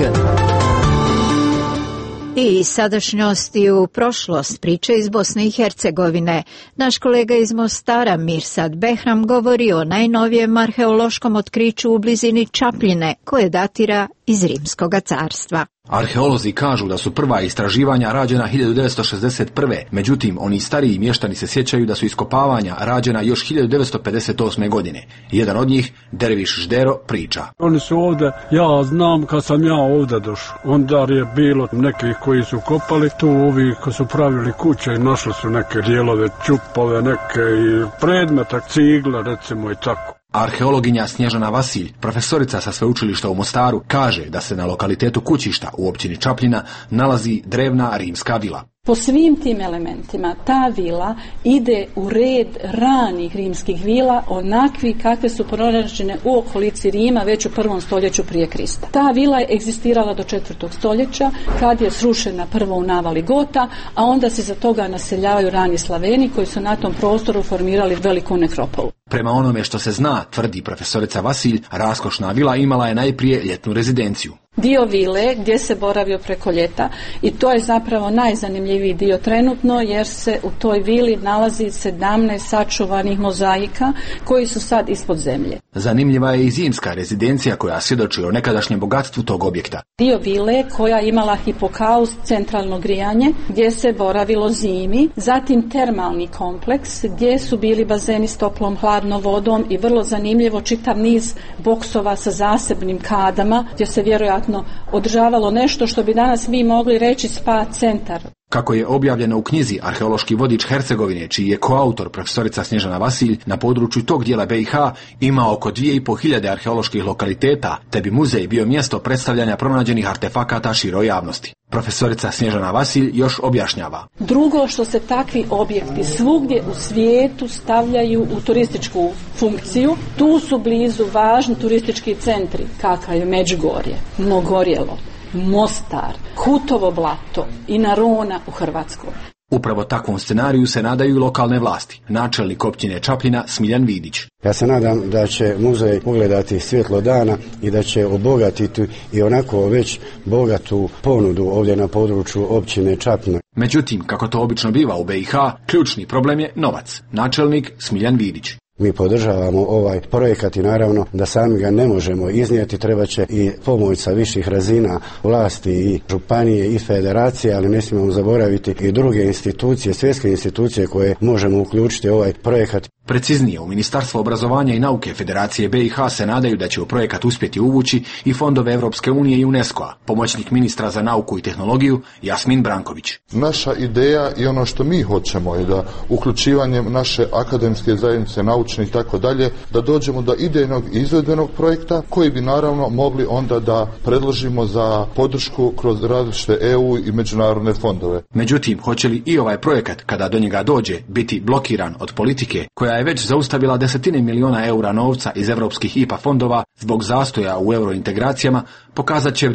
I sadašnjost i u prošlost priče iz Bosne i Hercegovine. Naš kolega iz Mostara Mirsad Behram govori o najnovijem arheološkom otkriću u blizini Čapljine, koje datira iz Rimskog carstva. Arheolozi kažu da su prva istraživanja rađena hiljadu devetsto šezdeset prve. Međutim, oni stariji mještani se sjećaju da su iskopavanja rađena još hiljadu devetsto pedeset osme. godine. Jedan od njih, Derviš Ždero, priča. Oni su ovdje, ja znam kad sam ja ovdje došao, onda je bilo nekih koji su kopali tu, ovi koji su pravili kuće i našli su neke dijelove, čupove, neke i predmetak, cigle, recimo i tako. Arheologinja Snježana Vasilj, profesorica sa sveučilišta u Mostaru, kaže da se na lokalitetu Kućišta u općini Čapljina nalazi drevna rimska vila. Po svim tim elementima ta vila ide u red ranih rimskih vila, onakvi kakve su pronađene u okolici Rima već u prvom stoljeću prije Krista. Ta vila je egzistirala do četvrtog stoljeća, kad je srušena prvo u navali Gota, a onda se za toga naseljavaju rani Slaveni koji su na tom prostoru formirali veliku nekropolu. Prema onome što se zna, tvrdi profesorica Vasilj, raskošna vila imala je najprije ljetnu rezidenciju. Dio vile gdje se boravio preko ljeta i to je zapravo najzanimljiviji dio trenutno jer se u toj vili nalazi sedamnaest sačuvanih mozaika koji su sad ispod zemlje. Zanimljiva je i zimska rezidencija koja svjedoči o nekadašnjem bogatstvu tog objekta. Dio vile koja imala hipokaust, centralno grijanje gdje se boravilo zimi, zatim termalni kompleks gdje su bili bazeni s toplom hladnom vodom i vrlo zanimljivo čitav niz boksova sa zasebnim kadama gdje se vjerojatno održavalo nešto što bi danas mi mogli reći spa centar. Kako je objavljeno u knjizi Arheološki vodič Hercegovine, čiji je koautor profesorica Snježana Vasilj, na području tog dijela B i H ima oko dvije i pol hiljade arheoloških lokaliteta, te bi muzej bio mjesto predstavljanja pronađenih artefakata široj javnosti. Profesorica Snježana Vasilj još objašnjava. Drugo, što se takvi objekti svugdje u svijetu stavljaju u turističku funkciju, tu su blizu važni turistički centri, kakav je Međugorje, Mnogorjelo, Mostar, Kutovo blato i Narona u Hrvatskoj. Upravo takvom scenariju se nadaju i lokalne vlasti. Načelnik općine Čapljina Smiljan Vidić. Ja se nadam da će muzej ugledati svjetlo dana i da će obogatiti i onako već bogatu ponudu ovdje na području općine Čapljina. Međutim, kako to obično biva u B i H, ključni problem je novac. Načelnik Smiljan Vidić. Mi podržavamo ovaj projekat i naravno da sami ga ne možemo iznijeti, treba će i pomoć sa viših razina vlasti i županije i federacije, ali ne smijemo zaboraviti i druge institucije, svjetske institucije koje možemo uključiti ovaj projekat. Preciznije, u Ministarstvo obrazovanja i nauke Federacije B i H se nadaju da će u projekat uspjeti uvući i fondove Europske unije i UNESCO-a. Pomoćnik ministra za nauku i tehnologiju Jasmin Branković. Naša ideja i ono što mi hoćemo je da uključivanjem naše akademske zajednice, naučne i tako dalje, da dođemo do idejnog i izvedbenog projekta koji bi naravno mogli onda da predložimo za podršku kroz različite E U i međunarodne fondove. Međutim, hoće li i ovaj projekat, kada do njega dođe, biti blokiran od politike koja je već zaustavila desetine miliona eura novca iz europskih I P A fondova zbog zastoja u eurointegracijama, pokazat će vrijeme.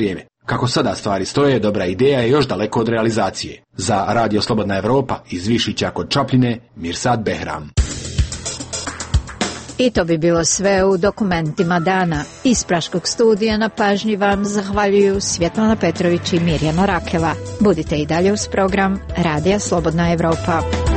Kako sada stvari stoje, dobra ideja je još daleko od realizacije. Za Radio Slobodna Evropa iz Višića kod Čapljine, Mirsad Behram. I to bi bilo sve u dokumentima dana. Iz Praškog studija na pažnji vam zahvaljuju Svjetlana Petrović i Mirjana Rakela. Budite i dalje uz program Radija Slobodna Evropa.